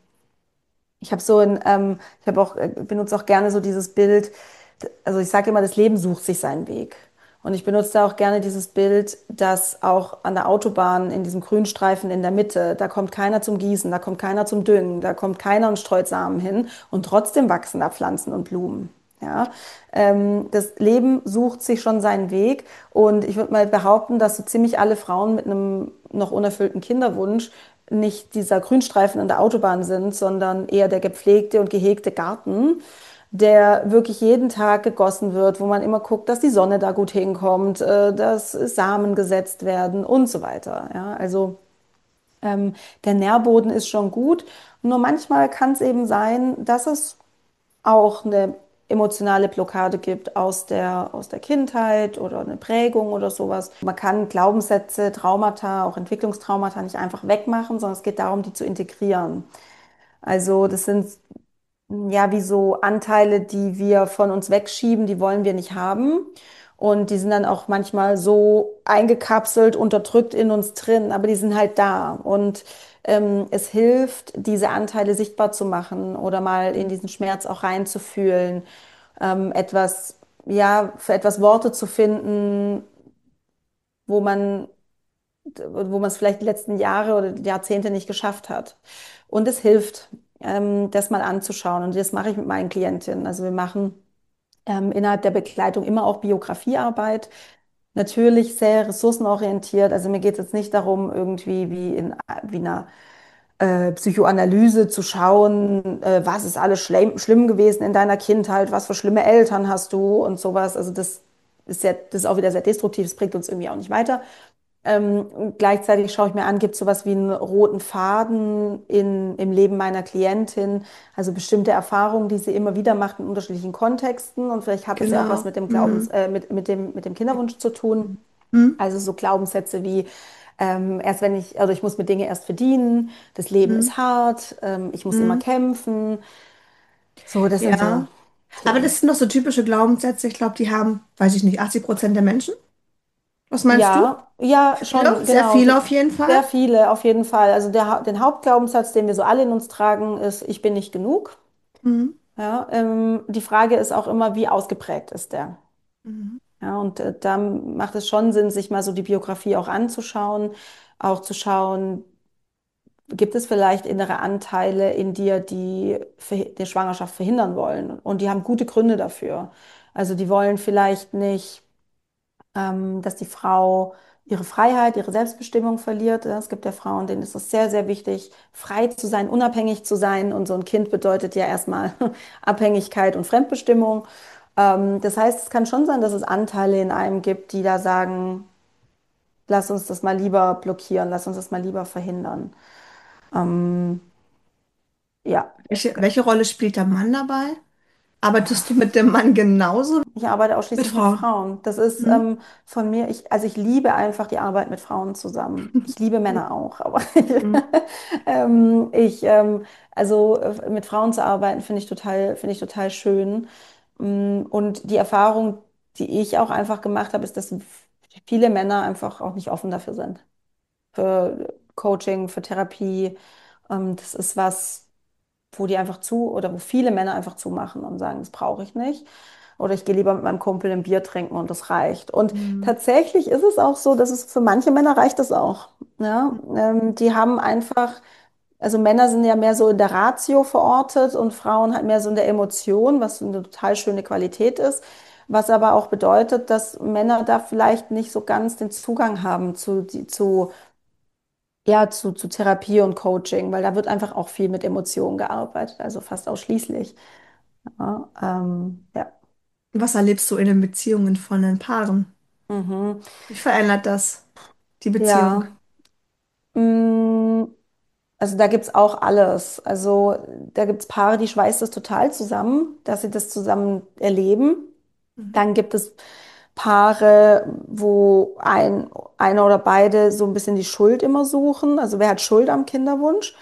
ich habe auch, benutze auch gerne so dieses Bild, also ich sage immer, das Leben sucht sich seinen Weg. Und ich benutze da auch gerne dieses Bild, dass auch an der Autobahn in diesem Grünstreifen in der Mitte, da kommt keiner zum Gießen, da kommt keiner zum Düngen, da kommt keiner und streut Samen hin und trotzdem wachsen da Pflanzen und Blumen. Ja, das Leben sucht sich schon seinen Weg und ich würde mal behaupten, dass so ziemlich alle Frauen mit einem noch unerfüllten Kinderwunsch nicht dieser Grünstreifen an der Autobahn sind, sondern eher der gepflegte und gehegte Garten, der wirklich jeden Tag gegossen wird, wo man immer guckt, dass die Sonne da gut hinkommt, dass Samen gesetzt werden und so weiter. Ja, also der Nährboden ist schon gut. Nur manchmal kann es eben sein, dass es auch eine emotionale Blockade gibt aus der Kindheit oder eine Prägung oder sowas. Man kann Glaubenssätze, Traumata, auch Entwicklungstraumata nicht einfach wegmachen, sondern es geht darum, die zu integrieren. Also das sind ja wie so Anteile, die wir von uns wegschieben, die wollen wir nicht haben. Und die sind dann auch manchmal so eingekapselt, unterdrückt in uns drin, aber die sind halt da. Und es hilft, diese Anteile sichtbar zu machen oder mal in diesen Schmerz auch reinzufühlen, etwas, ja, für etwas Worte zu finden, wo man, wo man es vielleicht die letzten Jahre oder Jahrzehnte nicht geschafft hat. Und es hilft, das mal anzuschauen. Und das mache ich mit meinen Klientinnen. Also wir machen innerhalb der Begleitung immer auch Biografiearbeit. Natürlich sehr ressourcenorientiert. Also mir geht es jetzt nicht darum, irgendwie wie einer Psychoanalyse zu schauen, was ist alles schlimm gewesen in deiner Kindheit, was für schlimme Eltern hast du und sowas. Also das ist auch wieder sehr destruktiv, das bringt uns irgendwie auch nicht weiter. Gleichzeitig schaue ich mir an, gibt es sowas wie einen roten Faden im Leben meiner Klientin, also bestimmte Erfahrungen, die sie immer wieder macht in unterschiedlichen Kontexten und vielleicht hat es ja auch was Genau. mit dem Mhm. mit dem Kinderwunsch zu tun. Mhm. Also so Glaubenssätze wie also ich muss mir Dinge erst verdienen, das Leben Mhm. ist hart, ich muss immer Mhm. kämpfen. So, das sind so Ja. Aber Themen. das sind doch so typische Glaubenssätze. Ich glaube, die haben, weiß ich nicht, 80% der Menschen. Was meinst du? Ja, ja, Viele? schon, Sehr genau. viele auf jeden Fall. Sehr viele auf jeden Fall. Also den Hauptglaubenssatz, den wir so alle in uns tragen, ist, ich bin nicht genug. Mhm. Ja, die Frage ist auch immer, wie ausgeprägt ist der? Mhm. Ja, und da macht es schon Sinn, sich mal so die Biografie auch anzuschauen, auch zu schauen, gibt es vielleicht innere Anteile in dir, die die Schwangerschaft verhindern wollen? Und die haben gute Gründe dafür. Also die wollen vielleicht nicht dass die Frau ihre Freiheit, ihre Selbstbestimmung verliert. Ja, es gibt ja Frauen, denen ist es sehr, sehr wichtig, frei zu sein, unabhängig zu sein. Und so ein Kind bedeutet ja erstmal Abhängigkeit und Fremdbestimmung. Das heißt, es kann schon sein, dass es Anteile in einem gibt, die da sagen, lass uns das mal lieber blockieren, lass uns das mal lieber verhindern. Ähm, ja. Welche Rolle spielt der Mann dabei? Arbeitest du mit dem Mann genauso Ich arbeite mit ausschließlich mit Frauen? Frauen. Das ist Mhm. von mir, also ich liebe einfach die Arbeit mit Frauen zusammen. Ich liebe Männer auch, aber Mhm. ich, also mit Frauen zu arbeiten, finde ich total schön. Und die Erfahrung, die ich auch einfach gemacht habe, ist, dass viele Männer einfach auch nicht offen dafür sind. Für Coaching, für Therapie. Das ist was, wo die einfach oder wo viele Männer einfach zumachen und sagen, das brauche ich nicht. Oder ich gehe lieber mit meinem Kumpel ein Bier trinken und das reicht. Und Mhm. tatsächlich ist es auch so, dass es für manche Männer reicht das auch. Ja? Die haben einfach, also Männer sind ja mehr so in der Ratio verortet und Frauen halt mehr so in der Emotion, was eine total schöne Qualität ist. Was aber auch bedeutet, dass Männer da vielleicht nicht so ganz den Zugang haben zu Therapie und Coaching, weil da wird einfach auch viel mit Emotionen gearbeitet, also fast ausschließlich. Ja, ja. Was erlebst du in den Beziehungen von den Paaren? Mhm. Wie verändert das die Beziehung? Ja. Mm, Also da gibt's auch alles. Also da gibt's Paare, die schweißt das total zusammen, dass sie das zusammen erleben. Mhm. Dann gibt es Paare, wo einer oder beide so ein bisschen die Schuld immer suchen. Also wer hat Schuld am Kinderwunsch?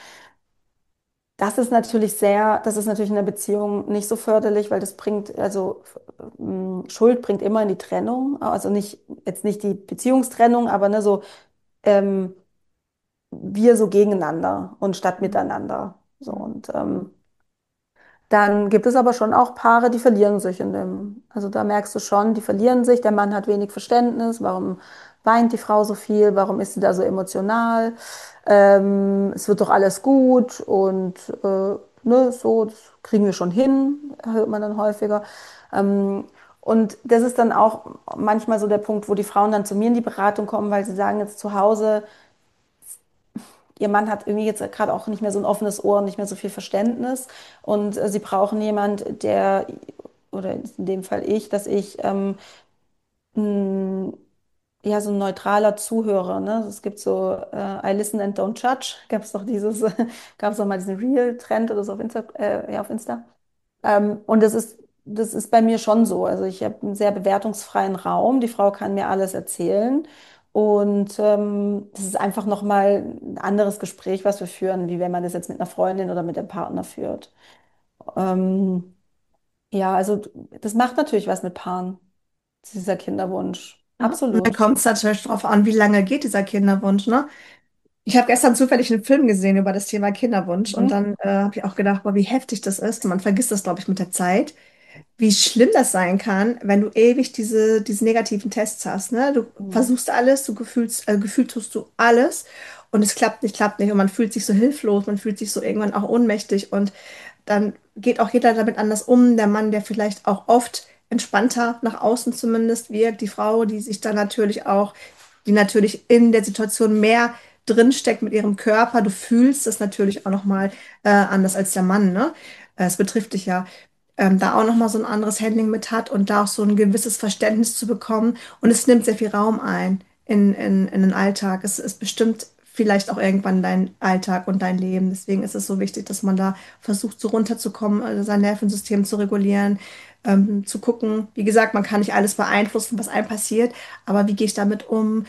Das ist natürlich in der Beziehung nicht so förderlich, weil das bringt, also Schuld bringt immer in die Trennung. Also jetzt nicht die Beziehungstrennung, aber ne, so ähm, wir so gegeneinander und statt miteinander. So und dann gibt es aber schon auch Paare, die verlieren sich in dem. Also da merkst du schon, die verlieren sich. Der Mann hat wenig Verständnis. Warum weint die Frau so viel? Warum ist sie da so emotional? Es wird doch alles gut und ne, so, das kriegen wir schon hin, hört man dann häufiger. Ähm, und das ist dann auch manchmal so der Punkt, wo die Frauen dann zu mir in die Beratung kommen, weil sie sagen jetzt zu Hause, ihr Mann hat irgendwie jetzt gerade auch nicht mehr so ein offenes Ohr und nicht mehr so viel Verständnis. Und sie brauchen jemand, der, oder in dem Fall ich, dass ich mh, ja, so ein neutraler Zuhörer, ne? Es gibt so I listen and don't judge. Gab es doch gab es doch mal diesen Reel-Trend oder so auf Insta. Und das ist bei mir schon so. Also ich habe einen sehr bewertungsfreien Raum. Die Frau kann mir alles erzählen. Und das ist einfach nochmal ein anderes Gespräch, was wir führen, wie wenn man das jetzt mit einer Freundin oder mit dem Partner führt. Ähm, ja, also das macht natürlich was mit Paaren, dieser Kinderwunsch. Ja? Und dann Absolut. kommt es natürlich darauf an, wie lange geht dieser Kinderwunsch, ne? Ich habe gestern zufällig einen Film gesehen über das Thema Kinderwunsch und Mhm. dann habe ich auch gedacht, boah, wie heftig das ist. Man vergisst das, glaube ich, mit der Zeit, wie schlimm das sein kann, wenn du ewig diese negativen Tests hast. Ne? Du Mhm. versuchst alles, gefühlt tust du alles und es klappt nicht und man fühlt sich so hilflos, man fühlt sich so irgendwann auch ohnmächtig und dann geht auch jeder damit anders um. Der Mann, der vielleicht auch oft entspannter nach außen zumindest wirkt, die Frau, die sich dann natürlich auch, die natürlich in der Situation mehr drinsteckt mit ihrem Körper. Du fühlst es natürlich auch nochmal anders als der Mann, ne? Es betrifft dich ja da auch nochmal so ein anderes Handling mit hat und da auch so ein gewisses Verständnis zu bekommen. Und es nimmt sehr viel Raum ein in den Alltag. Es ist bestimmt vielleicht auch irgendwann dein Alltag und dein Leben. Deswegen ist es so wichtig, dass man da versucht, so runterzukommen, also sein Nervensystem zu regulieren, zu gucken. Wie gesagt, man kann nicht alles beeinflussen, was einem passiert, aber wie gehe ich damit um?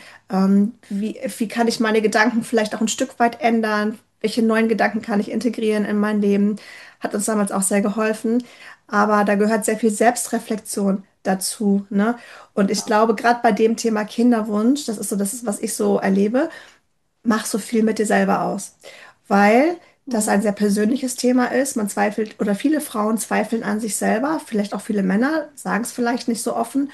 Wie kann ich meine Gedanken vielleicht auch ein Stück weit ändern? Welche neuen Gedanken kann ich integrieren in mein Leben? Hat uns damals auch sehr geholfen. Aber da gehört sehr viel Selbstreflexion dazu, ne? Und ich glaube, gerade bei dem Thema Kinderwunsch, das ist, was ich so erlebe, mach so viel mit dir selber aus. Weil das ein Mhm. sehr persönliches Thema ist. Man zweifelt, oder viele Frauen zweifeln an sich selber, vielleicht auch viele Männer, sagen es vielleicht nicht so offen.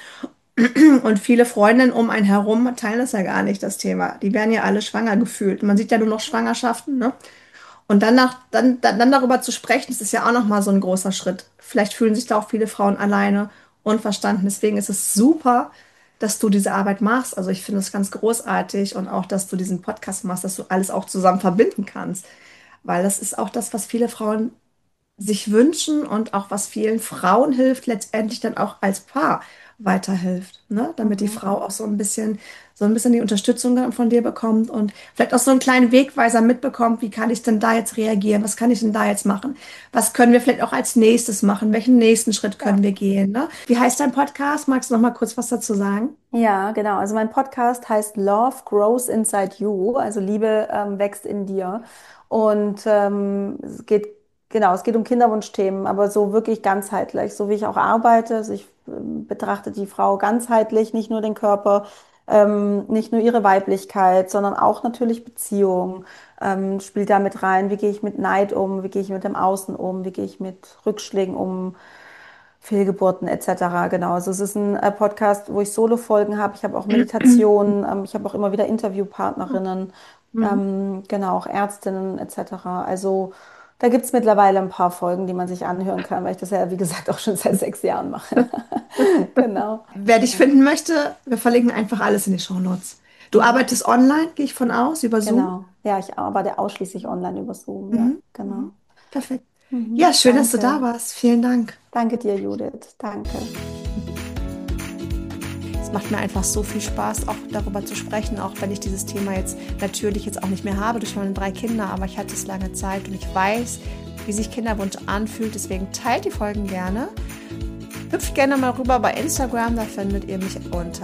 Und viele Freundinnen um einen herum teilen das ja gar nicht, das Thema. Die werden ja alle schwanger gefühlt. Man sieht ja nur noch Schwangerschaften, ne? Und dann darüber zu sprechen, das ist ja auch nochmal so ein großer Schritt. Vielleicht fühlen sich da auch viele Frauen alleine, unverstanden. Deswegen ist es super, dass du diese Arbeit machst. Also ich finde es ganz großartig und auch, dass du diesen Podcast machst, dass du alles auch zusammen verbinden kannst. Weil das ist auch das, was viele Frauen sich wünschen und auch was vielen Frauen hilft, letztendlich dann auch als Paar weiterhilft, ne? Damit die Mhm. Frau auch so ein bisschen die Unterstützung dann von dir bekommt und vielleicht auch so einen kleinen Wegweiser mitbekommt, wie kann ich denn da jetzt reagieren, was kann ich denn da jetzt machen, was können wir vielleicht auch als nächstes machen, welchen nächsten Schritt Ja. können wir gehen, ne? Wie heißt dein Podcast? Magst du noch mal kurz was dazu sagen? Ja, genau. Also mein Podcast heißt Love Grows Inside You, also Liebe wächst in dir. Und genau, es geht um Kinderwunschthemen, aber so wirklich ganzheitlich, so wie ich auch arbeite. Also ich betrachte die Frau ganzheitlich, nicht nur den Körper, nicht nur ihre Weiblichkeit, sondern auch natürlich Beziehung, spielt da mit rein. Wie gehe ich mit Neid um? Wie gehe ich mit dem Außen um? Wie gehe ich mit Rückschlägen um? Fehlgeburten etc. Genau, also es ist ein Podcast, wo ich Solo-Folgen habe. Ich habe auch Meditationen, ich habe auch immer wieder Interviewpartnerinnen, Mhm. genau, auch Ärztinnen etc. Also da gibt es mittlerweile ein paar Folgen, die man sich anhören kann, weil ich das ja, wie gesagt, auch schon seit 6 Jahren mache. Genau. Wer dich Ja. finden möchte, wir verlinken einfach alles in die Shownotes. Du Mhm. arbeitest online, gehe ich von aus, über Zoom. Genau. Ja, ich arbeite ausschließlich online über Zoom. Ja, Mhm. genau. Mhm. Perfekt. Ja, Mhm. schön, dass du da Danke. warst. Vielen Dank. Danke dir, Judith. Danke. Es macht mir einfach so viel Spaß, auch darüber zu sprechen, auch wenn ich dieses Thema jetzt natürlich jetzt auch nicht mehr habe durch meine 3 Kinder, aber ich hatte es lange Zeit und ich weiß, wie sich Kinderwunsch anfühlt. Deswegen teilt die Folgen gerne Hüpft gerne mal rüber bei Instagram, da findet ihr mich unter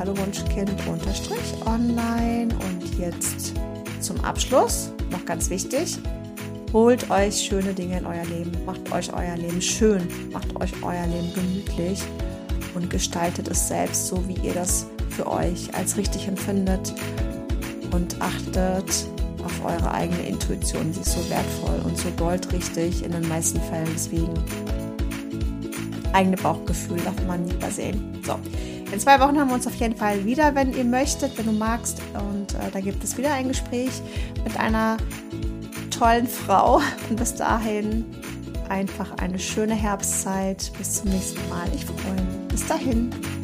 @hallowunschkind_online. Und jetzt zum Abschluss, noch ganz wichtig, holt euch schöne Dinge in euer Leben, macht euch euer Leben schön, macht euch euer Leben gemütlich und gestaltet es selbst so, wie ihr das für euch als richtig empfindet und achtet auf eure eigene Intuition. Sie ist so wertvoll und so goldrichtig in den meisten Fällen, deswegen eigene Bauchgefühl darf man nie übersehen. So, in 2 Wochen haben wir uns auf jeden Fall wieder, wenn ihr möchtet, wenn du magst. Und da gibt es wieder ein Gespräch mit einer tollen Frau. Und bis dahin einfach eine schöne Herbstzeit. Bis zum nächsten Mal. Ich freue mich. Bis dahin.